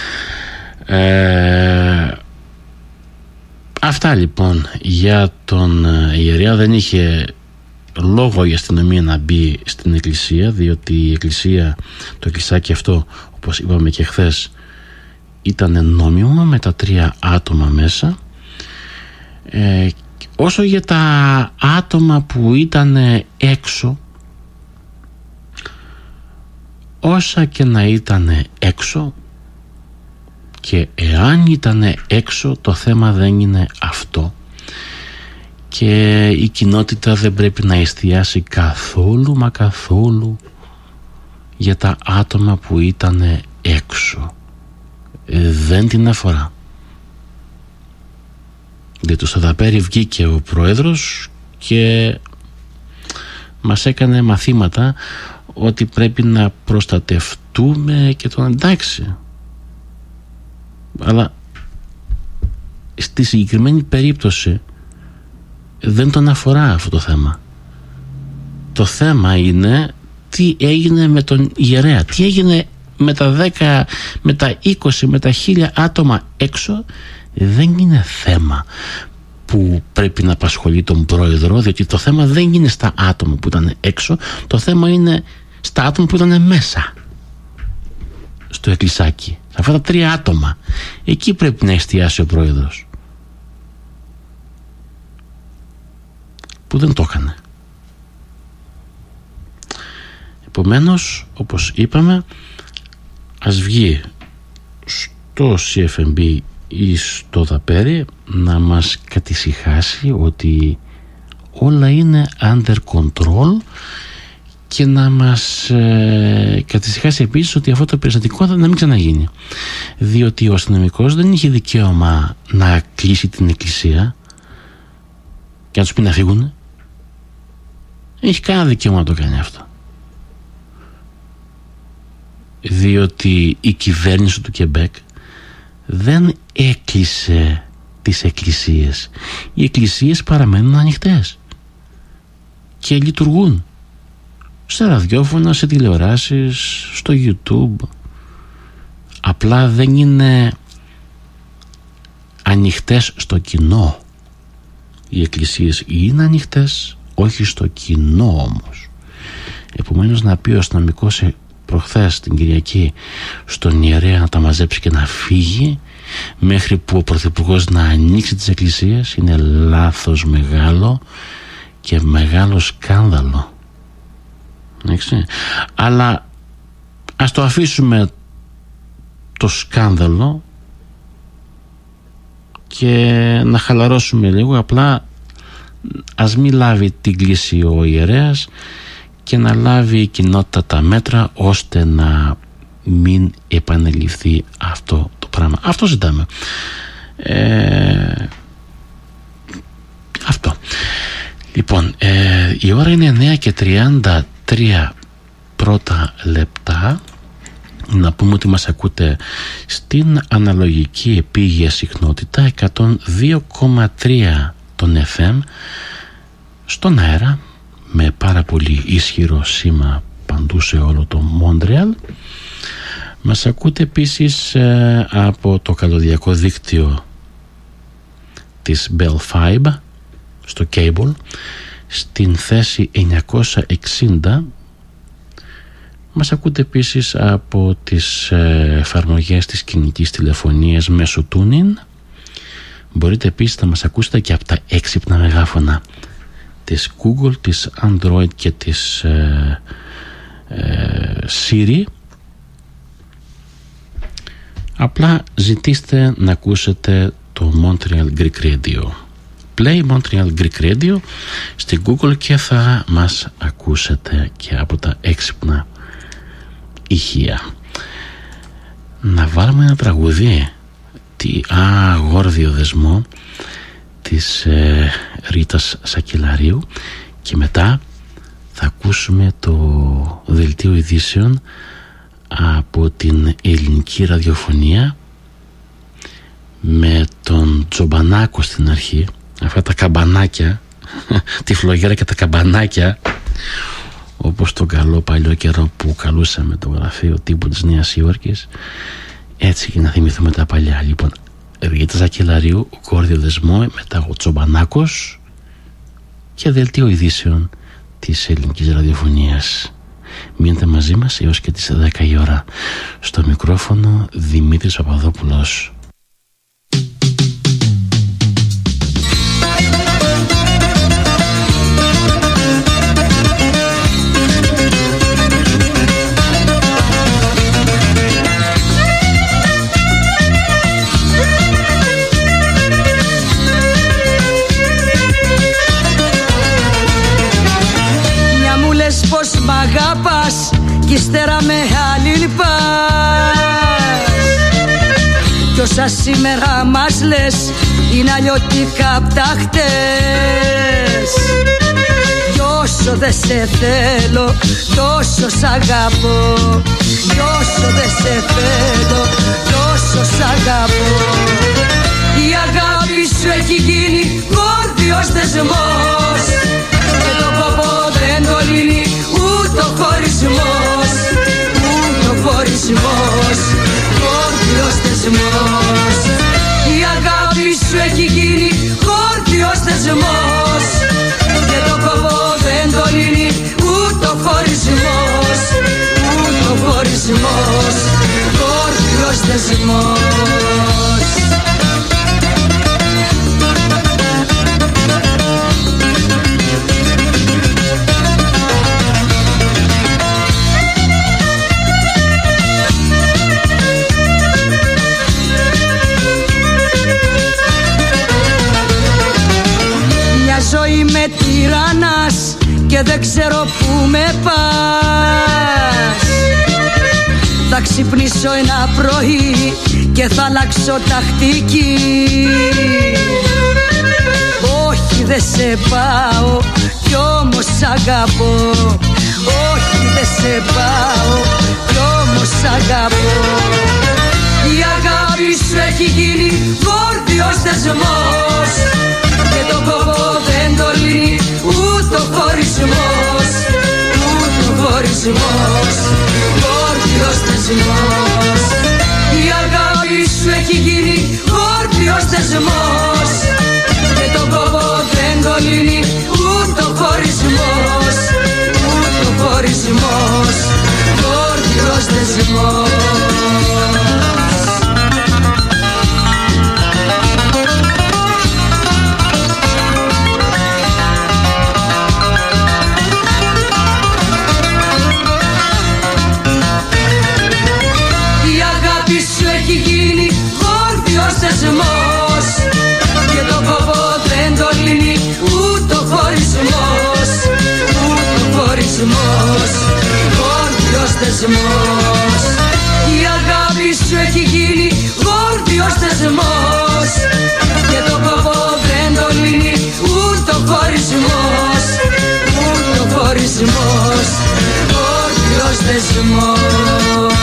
Αυτά λοιπόν για τον ιερέα. Δεν είχε λόγο η αστυνομία να μπει στην εκκλησία, διότι η εκκλησία, το εκκλησάκι αυτό, όπως είπαμε και χθες, ήταν νόμιμο με τα 3 άτομα μέσα. Όσο για τα άτομα που ήταν έξω, όσα και να ήταν έξω, και εάν ήταν έξω, το θέμα δεν είναι αυτό, και η κοινότητα δεν πρέπει να εστιάσει καθόλου μα καθόλου για τα άτομα που ήταν έξω. Δεν την αφορά. Διότι στο Δαπέρι βγήκε ο πρόεδρος και μας έκανε μαθήματα ότι πρέπει να προστατευτούμε και τον, εντάξει, αλλά στη συγκεκριμένη περίπτωση δεν τον αφορά αυτό το θέμα. Το θέμα είναι τι έγινε με τον ιερέα, τι έγινε με τα 10, με τα 20, με τα 1000 άτομα έξω. Δεν είναι θέμα που πρέπει να απασχολεί τον πρόεδρο, διότι το θέμα δεν είναι στα άτομα που ήταν έξω, το θέμα είναι στα άτομα που ήταν μέσα στο εκκλησάκι, αυτά τα 3 άτομα. Εκεί πρέπει να εστιάσει ο πρόεδρος, που δεν το έκανε. Επομένως, όπως είπαμε, ας βγει στο CFMB ή στο Δαπέρι να μας κατησυχάσει ότι όλα είναι under control και να μας κατησυχάσει επίσης ότι αυτό το περιστατικό να μην ξαναγίνει, διότι ο αστυνομικός δεν είχε δικαίωμα να κλείσει την εκκλησία και να τους πει να φύγουν. Δεν έχει κανένα δικαίωμα να το κάνει αυτό, διότι η κυβέρνηση του Κεμπέκ δεν έκλεισε τις εκκλησίες. Οι εκκλησίες παραμένουν ανοιχτές και λειτουργούν σε ραδιόφωνα, σε τηλεοράσεις, στο YouTube. Απλά δεν είναι ανοιχτές στο κοινό. Οι εκκλησίες είναι ανοιχτές, όχι στο κοινό όμως. Επομένως, να πει ο αστυνομικός προχθές την Κυριακή στον ιερέα να τα μαζέψει και να φύγει μέχρι που ο Πρωθυπουργός να ανοίξει τις εκκλησίες είναι λάθος μεγάλο και μεγάλο σκάνδαλο. Έτσι. Αλλά ας το αφήσουμε το σκάνδαλο και να χαλαρώσουμε λίγο. Απλά ας μην λάβει την κλίση ο ιερέας και να λάβει η κοινότητα τα μέτρα ώστε να μην επανελειφθεί αυτό το πράγμα. Αυτό ζητάμε. Αυτό. Λοιπόν, η ώρα είναι 9:33 πρώτα λεπτά. Να πούμε ότι μας ακούτε στην αναλογική επίγεια συχνότητα 102,3 των FM στον αέρα, με πάρα πολύ ισχυρό σήμα παντού σε όλο το Μόντρεαλ. Μας ακούτε επίσης από το καλωδιακό δίκτυο της Bell Fibe στο cable στην θέση 960. Μας ακούτε επίσης από τις εφαρμογές της κινητής τηλεφωνίας μέσω tuning. Μπορείτε επίσης να μας ακούσετε και από τα έξυπνα μεγάφωνα της Google, της Android και της Siri. Απλά ζητήστε να ακούσετε το Montreal Greek Radio. Play Montreal Greek Radio στην Google και θα μας ακούσετε και από τα έξυπνα ηχεία. Να βάλουμε ένα τραγουδί, γόρδιο δεσμό της Ρίτας Σακελαρίου, και μετά θα ακούσουμε το δελτίο ειδήσεων από την ελληνική ραδιοφωνία με τον Τζομπανάκο στην αρχή, αυτά τα καμπανάκια, τη φλογέρα και τα καμπανάκια, όπως τον καλό παλιό καιρό που καλούσαμε το γραφείο τύπου της Νέας Υόρκης. Έτσι, για να θυμηθούμε τα παλιά. Λοιπόν, Ρίτα Σακελαρίου, γόρδιο δεσμό, μετά ο Τζομπανάκος και δελτίο ειδήσεων της ελληνικής ραδιοφωνίας. Μείνετε μαζί μας έως και τις 10 η ώρα. Στο μικρόφωνο Δημήτρης Παπαδόπουλος. Πως μ' αγάπας κι ύστερα με άλλη λυπάς, κι όσα σήμερα μας λες είναι αλλιώτικα απ' τα χτες. Κι όσο δε σε θέλω τόσο σ' αγαπώ, κι όσο δε σε θέλω τόσο σ' αγαπώ. Η αγάπη σου έχει γίνει γόρδιος δεσμός και το κόπο δεν το λύνει ούτε ο χωρισμός, ούτε ο χωρισμός, γόρδιος δεσμός. Η αγάπη σου έχει γίνει γόρδιος δεσμός και το κόπο δεν το λύνει ούτε ο χωρισμός, ούτε ο χωρισμός, γόρδιος δεσμός. Ζωή με τυραννάς και δεν ξέρω που με πας. Θα ξυπνήσω ένα πρωί και θα αλλάξω τακτική. Όχι δεν σε πάω κι όμως αγαπώ. Όχι δεν σε πάω κι όμως αγαπώ. Η αγάπη σου έχει γίνει γόρδιος δεσμός και το κόπο δεν το λύνει ούτε ο χωρισμός, ούτε ο χωρισμός, γόρδιος δεσμός. Η αγάπη σου έχει γίνει γόρδιος δεσμός και το κόπο δεν το λύνει ούτε ο χωρισμός, ούτε ο χωρισμός, γόρδιος δεσμός. Δεσμός και το κόπο δεν το λύνει ούτε ο χωρισμός, ούτε ο χωρισμός, γόρδιος δεσμός. Η αγάπη σου έχει γίνει γόρδιος δεσμός και το κόπο δεν το λύνει ούτε ο χωρισμός, ούτε ο χωρισμός, γόρδιος δεσμός.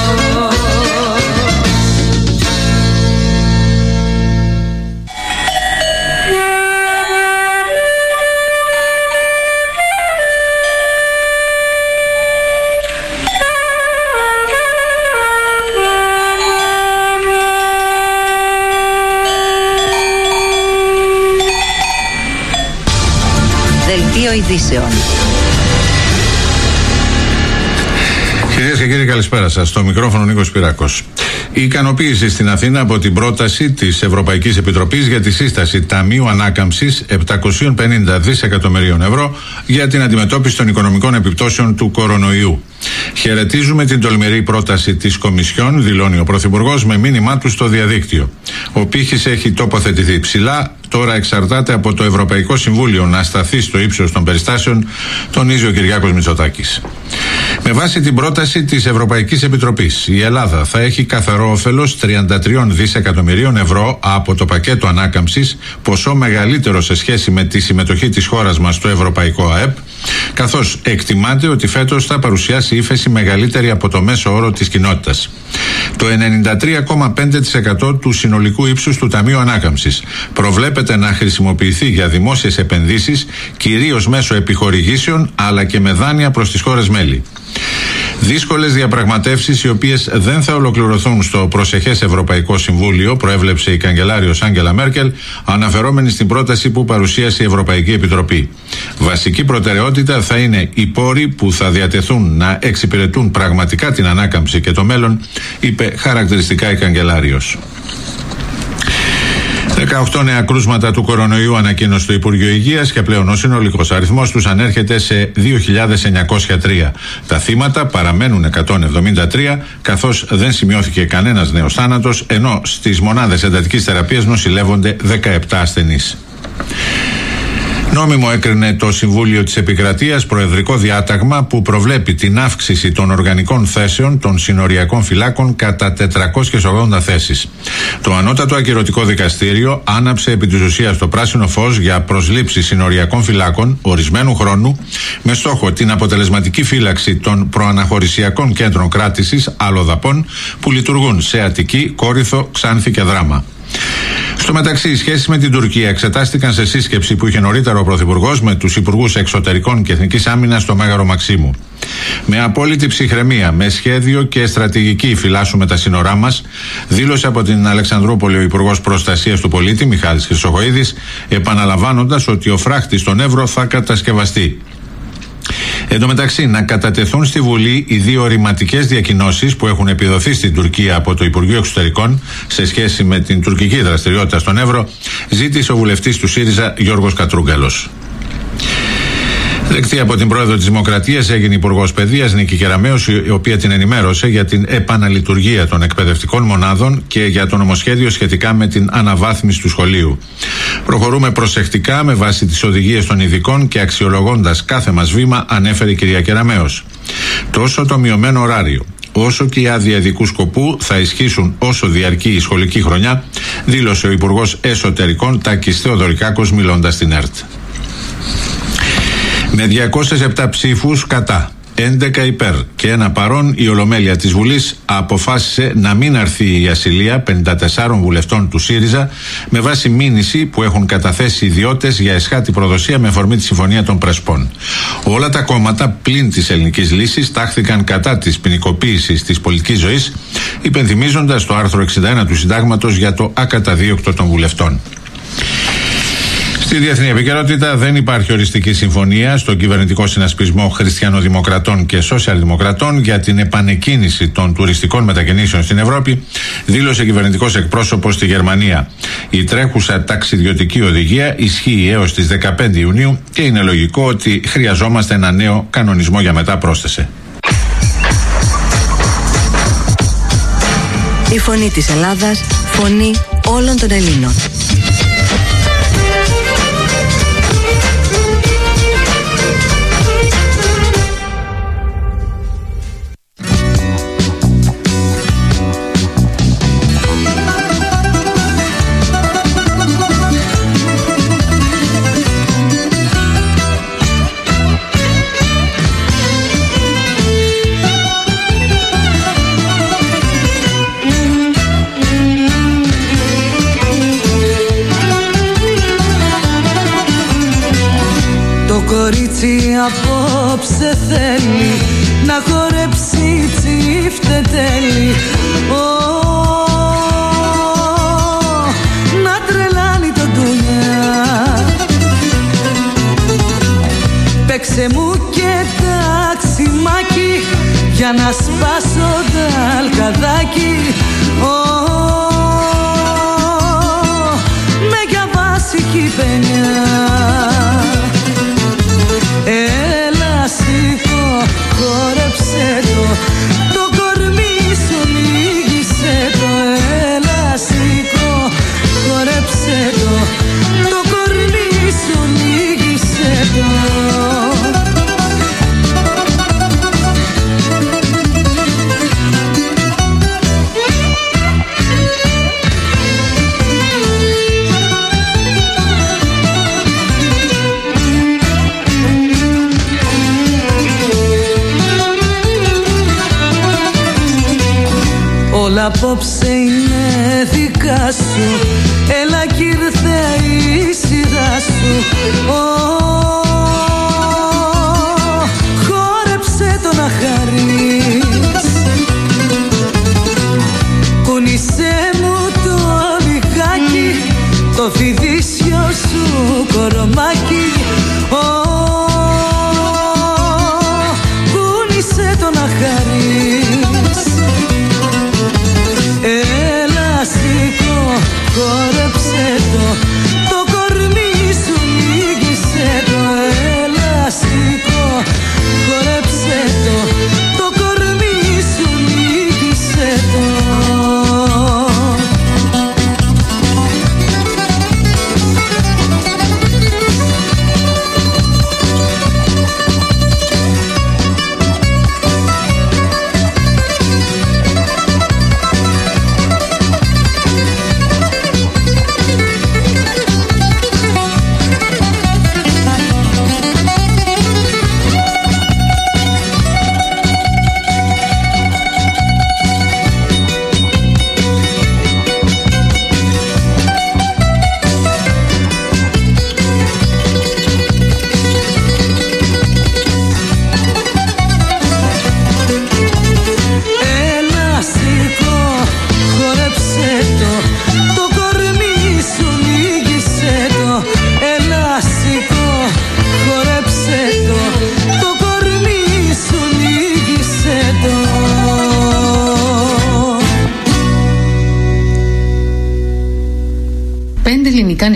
Ειδήσεων. Κυρίες και κύριοι, καλησπέρα σας. Στο μικρόφωνο Νίκος Πυράκος. Η ικανοποίηση στην Αθήνα από την πρόταση της Ευρωπαϊκής Επιτροπής για τη σύσταση Ταμείου Ανάκαμψης 750 δισεκατομμυρίων ευρώ για την αντιμετώπιση των οικονομικών επιπτώσεων του κορονοϊού. Χαιρετίζουμε την τολμηρή πρόταση της Κομισιόν, δηλώνει ο Πρωθυπουργός με μήνυμά του στο διαδίκτυο. Ο πύχης έχει τοποθετηθεί ψηλά, τώρα εξαρτάται από το Ευρωπαϊκό Συμβούλιο να σταθεί στο ύψος των περιστάσεων, τονίζει ο Κυριάκος Μητσοτάκης. Με βάση την πρόταση της Ευρωπαϊκής Επιτροπής, η Ελλάδα θα έχει καθαρό όφελος 33 δισεκατομμυρίων ευρώ από το πακέτο ανάκαμψης, ποσό μεγαλύτερο σε σχέση με τη συμμετοχή της χώρας μας στο Ευρωπαϊκό ΑΕΠ, καθώς εκτιμάται ότι φέτος θα παρουσιάσει ύφεση μεγαλύτερη από το μέσο όρο της κοινότητας. Το 93,5% του συνολικού ύψους του Ταμείου Ανάκαμψης προβλέπεται να χρησιμοποιηθεί για δημόσιες επενδύσεις, κυρίως μέσω επιχορηγήσεων αλλά και με δάνεια προς τις χώρες μέλη. Δύσκολες διαπραγματεύσεις, οι οποίες δεν θα ολοκληρωθούν στο προσεχές Ευρωπαϊκό Συμβούλιο, προέβλεψε η καγκελάριος Άγγελα Μέρκελ, αναφερόμενη στην πρόταση που παρουσίασε η Ευρωπαϊκή Επιτροπή. Βασική προτεραιότητα θα είναι οι πόροι που θα διατεθούν να εξυπηρετούν πραγματικά την ανάκαμψη και το μέλλον, είπε χαρακτηριστικά η καγκελάριος. 18 νέα κρούσματα του κορονοϊού ανακοίνωσε το Υπουργείο Υγείας και πλέον ο συνολικός αριθμός τους ανέρχεται σε 2.903. Τα θύματα παραμένουν 173, καθώς δεν σημειώθηκε κανένας νέος θάνατος, ενώ στις μονάδες εντατικής θεραπείας νοσηλεύονται 17 ασθενείς. Νόμιμο έκρινε το Συμβούλιο της Επικρατείας προεδρικό διάταγμα που προβλέπει την αύξηση των οργανικών θέσεων των συνοριακών φυλάκων κατά 480 θέσεις. Το Ανώτατο Ακυρωτικό Δικαστήριο άναψε επί της ουσίας το πράσινο φως για προσλήψεις συνοριακών φυλάκων ορισμένου χρόνου με στόχο την αποτελεσματική φύλαξη των προαναχωρησιακών κέντρων κράτησης αλλοδαπών που λειτουργούν σε Αττική, Κόρινθο, Ξάνθη και Δράμα. Στο μεταξύ, οι σχέσεις με την Τουρκία εξετάστηκαν σε σύσκεψη που είχε νωρίτερα ο Πρωθυπουργός με τους Υπουργούς Εξωτερικών και Εθνικής Άμυνας στο Μέγαρο Μαξίμου. Με απόλυτη ψυχραιμία, με σχέδιο και στρατηγική φυλάσσουμε τα σύνορά μας, δήλωσε από την Αλεξανδρούπολη ο Υπουργός Προστασίας του Πολίτη, Μιχάλης Χρυσοχοΐδης, επαναλαμβάνοντας ότι ο φράχτης στον Εύρο θα κατασκευαστεί. Εν τω μεταξύ, να κατατεθούν στη Βουλή οι δύο ρηματικές διακοινώσεις που έχουν επιδοθεί στην Τουρκία από το Υπουργείο Εξωτερικών σε σχέση με την τουρκική δραστηριότητα στον Εύρο, ζήτησε ο βουλευτής του ΣΥΡΙΖΑ Γιώργος Κατρούγκαλος. Δεκτή από την πρόεδρο της Δημοκρατίας έγινε υπουργός Παιδείας Νίκη Κεραμέως, η οποία την ενημέρωσε για την επαναλειτουργία των εκπαιδευτικών μονάδων και για το νομοσχέδιο σχετικά με την αναβάθμιση του σχολείου. Προχωρούμε προσεκτικά με βάση τις οδηγίες των ειδικών και αξιολογώντας κάθε μας βήμα, ανέφερε η κυρία Κεραμέως. Τόσο το μειωμένο ωράριο όσο και η άδεια ειδικού σκοπού θα ισχύσουν όσο διαρκεί η σχολική χρονιά, δήλωσε ο Υπουργός Εσωτερικών Τάκης Θεοδωρικάκος μιλώντας στην ΕΡΤ. Με 207 ψήφους κατά, 11 υπέρ και ένα παρόν, η Ολομέλεια της Βουλής αποφάσισε να μην αρθεί η ασυλία 54 βουλευτών του ΣΥΡΙΖΑ με βάση μήνυση που έχουν καταθέσει ιδιώτες για εσχάτη προδοσία με αφορμή τη Συμφωνία των Πρεσπών. Όλα τα κόμματα πλην της Ελληνικής Λύσης τάχθηκαν κατά της ποινικοποίησης της πολιτικής ζωής, υπενθυμίζοντας το άρθρο 61 του Συντάγματος για το ακαταδίωκτο των βουλευτών. Στη διεθνή επικαιρότητα δεν υπάρχει οριστική συμφωνία στον κυβερνητικό συνασπισμό χριστιανοδημοκρατών και σοσιαλδημοκρατών για την επανεκκίνηση των τουριστικών μετακινήσεων στην Ευρώπη, δήλωσε κυβερνητικός εκπρόσωπος στη Γερμανία. Η τρέχουσα ταξιδιωτική οδηγία ισχύει έως τις 15 Ιουνίου και είναι λογικό ότι χρειαζόμαστε ένα νέο κανονισμό για μετά, πρόσθεσε. Η φωνή της Ελλάδας, φωνή όλων των Ελλήνων. Απόψε θέλει να χορέψει τσιφτετέλη, να τρελάνει τον ντουνιά. Παίξε μου και ταξιμάκι για να σπάσω τα αλκαδάκι, με για βασική παινιά. Χόρεψε το κορμί σου, λύγησε το ελαστικό. Χόρεψε το κορμί σου, λύγησε το. Όλα απόψε είναι δικά σου, έλα κι ήρθε η σειρά σου. Χόρεψε το να χαρείς, κουνήσέ μου το λιγάκι, το φιδίσιο σου κορομάκι. Κουνήσέ το να χαρείς, ελαστικό, χόρεψε το κορμί σου, λύγησε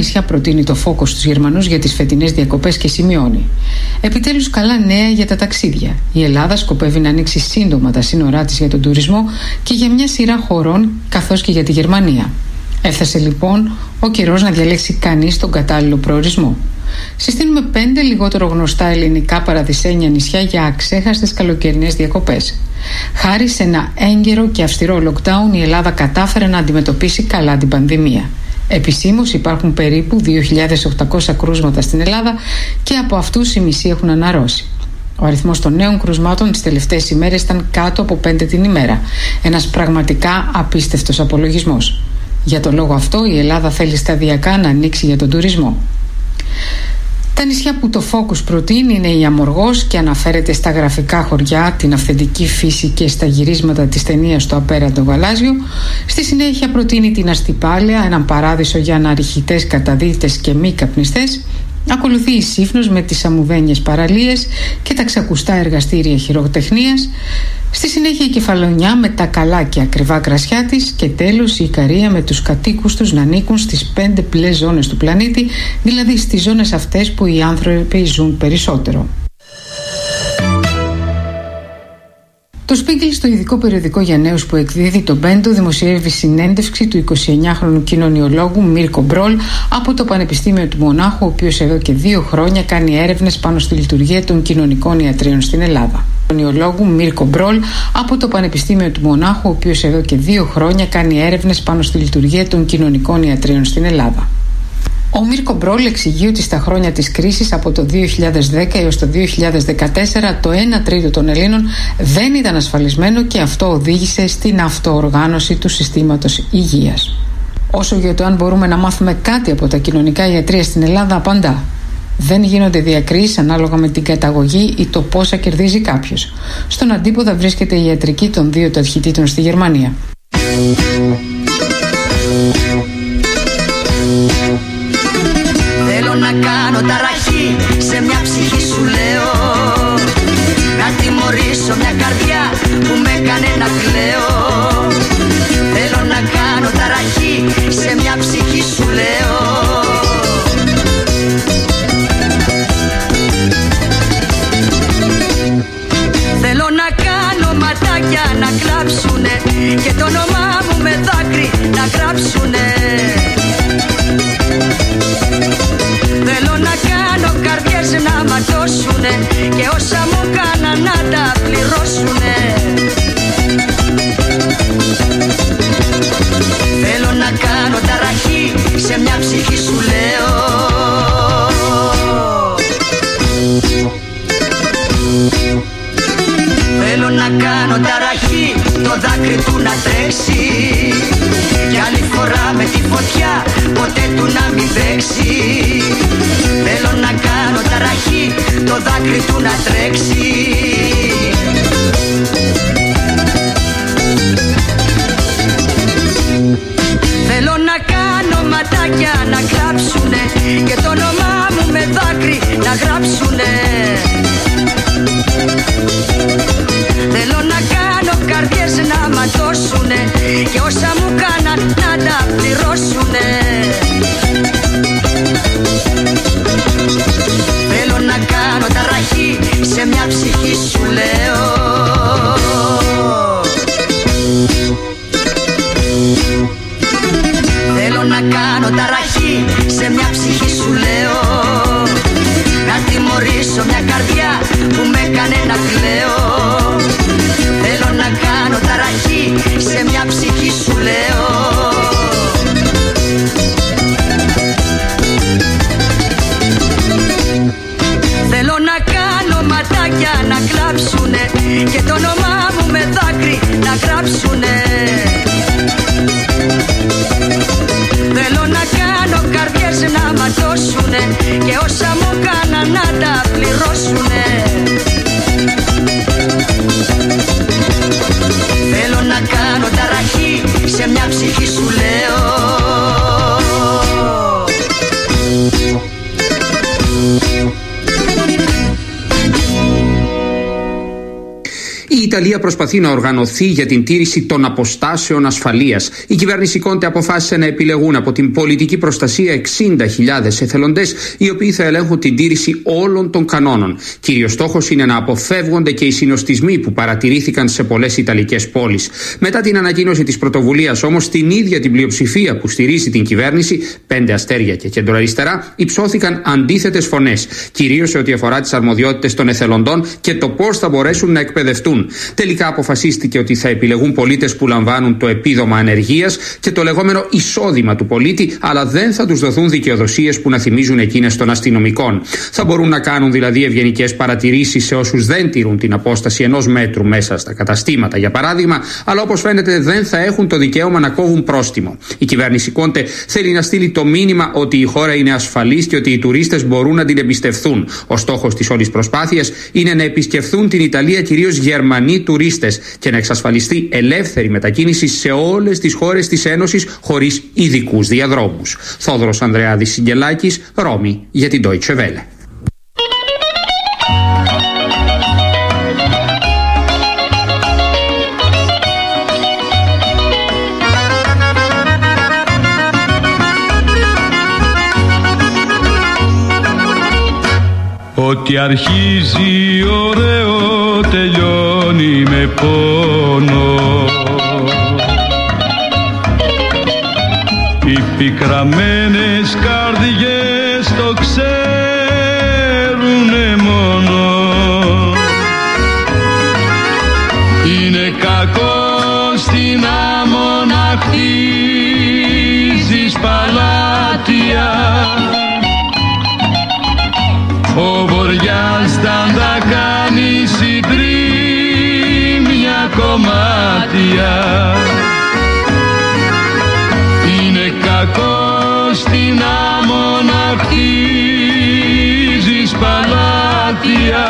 νησιά προτείνει το φόκο στους Γερμανούς για τις φετινές διακοπές και σημειώνει: επιτέλους καλά νέα για τα ταξίδια. Η Ελλάδα σκοπεύει να ανοίξει σύντομα τα σύνορά της για τον τουρισμό και για μια σειρά χωρών, καθώς και για τη Γερμανία. Έφτασε λοιπόν ο καιρός να διαλέξει κανείς τον κατάλληλο προορισμό. Συστήνουμε 5 λιγότερο γνωστά ελληνικά παραδεισένια νησιά για αξέχαστες καλοκαιρινές διακοπές. Χάρη σε ένα έγκαιρο και αυστηρό lockdown, η Ελλάδα κατάφερε να αντιμετωπίσει καλά την πανδημία. Επισήμως υπάρχουν περίπου 2.800 κρούσματα στην Ελλάδα και από αυτούς οι μισοί έχουν αναρρώσει. Ο αριθμός των νέων κρουσμάτων τις τελευταίες ημέρες ήταν κάτω από 5 την ημέρα. Ένας πραγματικά απίστευτος απολογισμός. Για τον λόγο αυτό η Ελλάδα θέλει σταδιακά να ανοίξει για τον τουρισμό. Τα νησιά που το Focus προτείνει είναι η Αμοργός και αναφέρεται στα γραφικά χωριά, την αυθεντική φύση και στα γυρίσματα της ταινίας «Το απέραντο γαλάζιο». Στη συνέχεια προτείνει την Αστυπάλαια, έναν παράδεισο για αναρριχητές, καταδύτες και μη καπνιστές. Ακολουθεί η Σύφνος με τις αμμουδένιες παραλίες και τα ξακουστά εργαστήρια χειροτεχνίας. Στη συνέχεια η Κεφαλονιά με τα καλά και ακριβά κρασιά της και τέλος η Ικαρία με τους κατοίκους τους να ανήκουν στις 5 μπλε ζώνες του πλανήτη, δηλαδή στις ζώνες αυτές που οι άνθρωποι ζουν περισσότερο. Το Spiegel, στο ειδικό περιοδικό για νέους που εκδίδει τον Πέντο, δημοσιεύει συνέντευξη του 29χρονου κοινωνιολόγου Μίρκο Μπρόλ από το Πανεπιστήμιο του Μονάχου, ο οποίος εδώ και 2 χρόνια κάνει έρευνες πάνω στη λειτουργία των κοινωνικών ιατρίων στην Ελλάδα. Κοινωνιολόγου Μίρκο Μπρόλ από το Πανεπιστήμιο του Μονάχου, ο οποίος εδώ και 2 χρόνια κάνει έρευνες πάνω στη λειτουργία των κοινωνικών ιατρίων στην Ελλάδα. Ο Μίρκο Μπρόλ εξηγεί ότι στα χρόνια της κρίσης από το 2010 έως το 2014 το 1 τρίτο των Ελλήνων δεν ήταν ασφαλισμένο και αυτό οδήγησε στην αυτοοργάνωση του συστήματος υγείας. Όσο για το αν μπορούμε να μάθουμε κάτι από τα κοινωνικά ιατρεία στην Ελλάδα, απαντά: δεν γίνονται διακρίσεις ανάλογα με την καταγωγή ή το πόσα κερδίζει κάποιος. Στον αντίποδα βρίσκεται η ιατρική των 2 ταχυτήτων στη Γερμανία. Θέλω να κάνω ταραχή σε μια ψυχή, σου λέω. Να τιμωρήσω μια καρδιά που με έκανε να κλαίω. Θέλω να κάνω ταραχή σε μια ψυχή, σου λέω. Θέλω να κάνω ματάκια να κλάψουνε και το όνομά μου με δάκρυ να γράψουνε. Θέλω να κάνω καρδιές να ματώσουνε και όσα μου κάναν να τα πληρώσουνε. Θέλω να κάνω ταραχή σε μια ψυχή, σου λέω. Θέλω να κάνω ταραχή, το δάκρυ του να τρέξει κι άλλη φορά με τη φωτιά ποτέ του να μην παίξει. Θέλω να κάνω ταραχή, το δάκρυ του να τρέξει. Θέλω να κάνω ματάκια να κλάψουνε και το όνομά μου με δάκρυ να γράψουνε. Θέλω να κάνω καρδιές να ματώσουνε και όσα μου κάναν να τα πληρώσουνε. Θέλω να κάνω ταραχή σε μια ψυχή, σου λέω. Θέλω να κάνω ταραχή σε μια ψυχή, σου λέω. Να τιμωρήσω μια καρδιά που με έκανε να κλαίω. Θέλω να κάνω ταραχή σε μια ψυχή, σου λέω. Θέλω να κάνω ματάκια να κλάψουνε και το όνομά μου με δάκρυ να γράψουνε. Θέλω να κάνω καρδιές να ματώσουνε και όσα μου κάναν να τα πληρώσουνε. Θέλω να κάνω ταραχή σε μια ψυχή, σου λέω. Η Ιταλία προσπαθεί να οργανωθεί για την τήρηση των αποστάσεων ασφαλείας. Η κυβέρνηση Κόντε αποφάσισε να επιλεγούν από την πολιτική προστασία 60.000 εθελοντές, οι οποίοι θα ελέγχουν την τήρηση όλων των κανόνων. Κύριος στόχος είναι να αποφεύγονται και οι συνοστισμοί που παρατηρήθηκαν σε πολλές ιταλικές πόλεις. Μετά την ανακοίνωση της πρωτοβουλίας όμως, την ίδια την πλειοψηφία που στηρίζει την κυβέρνηση, 5 αστέρια και κεντροαριστερά, υψώθηκαν αντίθετες φωνές, κυρίως σε ό,τι αφορά τις αρμοδιότητες των εθελοντών και το πώς θα μπορέσουν να εκπαιδευτούν. Τελικά αποφασίστηκε ότι θα επιλεγούν πολίτες που λαμβάνουν το επίδομα ανεργίας και το λεγόμενο εισόδημα του πολίτη, αλλά δεν θα τους δοθούν δικαιοδοσίες που να θυμίζουν εκείνες των αστυνομικών. Θα μπορούν να κάνουν δηλαδή ευγενικές παρατηρήσεις σε όσους δεν τηρούν την απόσταση 1 μέτρου μέσα στα καταστήματα, για παράδειγμα, αλλά όπως φαίνεται δεν θα έχουν το δικαίωμα να κόβουν πρόστιμο. Η κυβέρνηση Κόντε θέλει να στείλει το μήνυμα ότι η χώρα είναι ασφαλής και ότι οι τουρίστες μπορούν να την εμπιστευθούν. Ο στόχος της όλης προσπάθειας είναι να επισκεφθούν την Ιταλία κυρίως Γερμανοί τουρίστες και να εξασφαλιστεί ελεύθερη μετακίνηση σε όλες τις χώρες της Ένωσης χωρίς ειδικούς διαδρόμους. Θόδωρος Ανδρεάδης Συγγελάκης, Ρώμη, για την Deutsche Welle. Ό,τι αρχίζει ωραίο τελειώνει με πόνο. Οι πικραμένες καρδιές το ξέρουνε μόνο. Είναι κακό στην άμμο να χτίζεις παλάτια. Ο βοριάς τα κάνει συντρίμμια κομμάτια. Είναι κακό στην άμμο να χτίζεις παλάτια.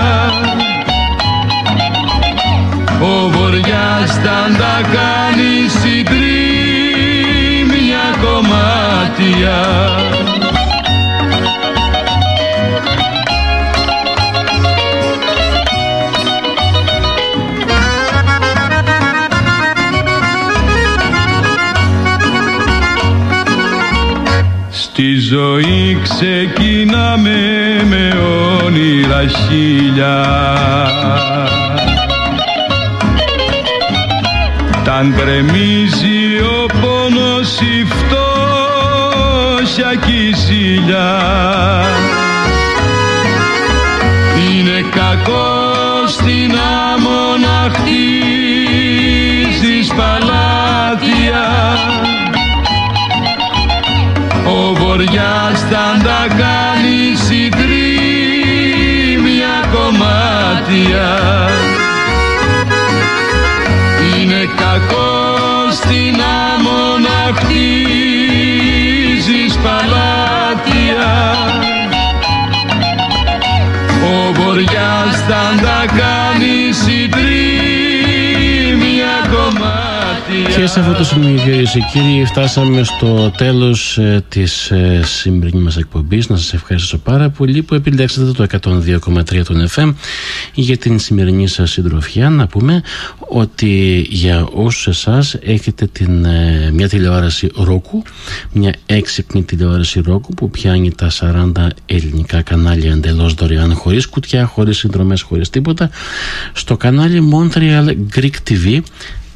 Ο βοριάς τα κάνει συντρίμμια κομμάτια. Στη ζωή ξεκινάμε με όνειρα χίλια. Ταν γκρεμίζει ο πόνος, η φτώχεια κι η ζήλια. Είναι κακό στην άμμο να χτίζεις παλάτια. Ο βοριάς τα κάνει συντρίμμια κομμάτια. Είναι κακό στην άμμο να χτίζεις παλάτια. Ο βοριάς τα κάνει συντρίμμια κομμάτια. Και σε αυτό το σημείο, κυρίες και κύριοι, φτάσαμε στο τέλος της σημερινής μας εκπομπής. Να σας ευχαριστήσω πάρα πολύ που επιλέξατε το 102,3 των FM για την σημερινή σας συντροφιά. Να πούμε ότι για όσους εσάς έχετε μια τηλεόραση Roku, μια έξυπνη τηλεόραση Roku που πιάνει τα 40 ελληνικά κανάλια εντελώς δωρεάν, χωρίς κουτιά, χωρίς συνδρομές, χωρίς τίποτα, στο κανάλι Montreal Greek TV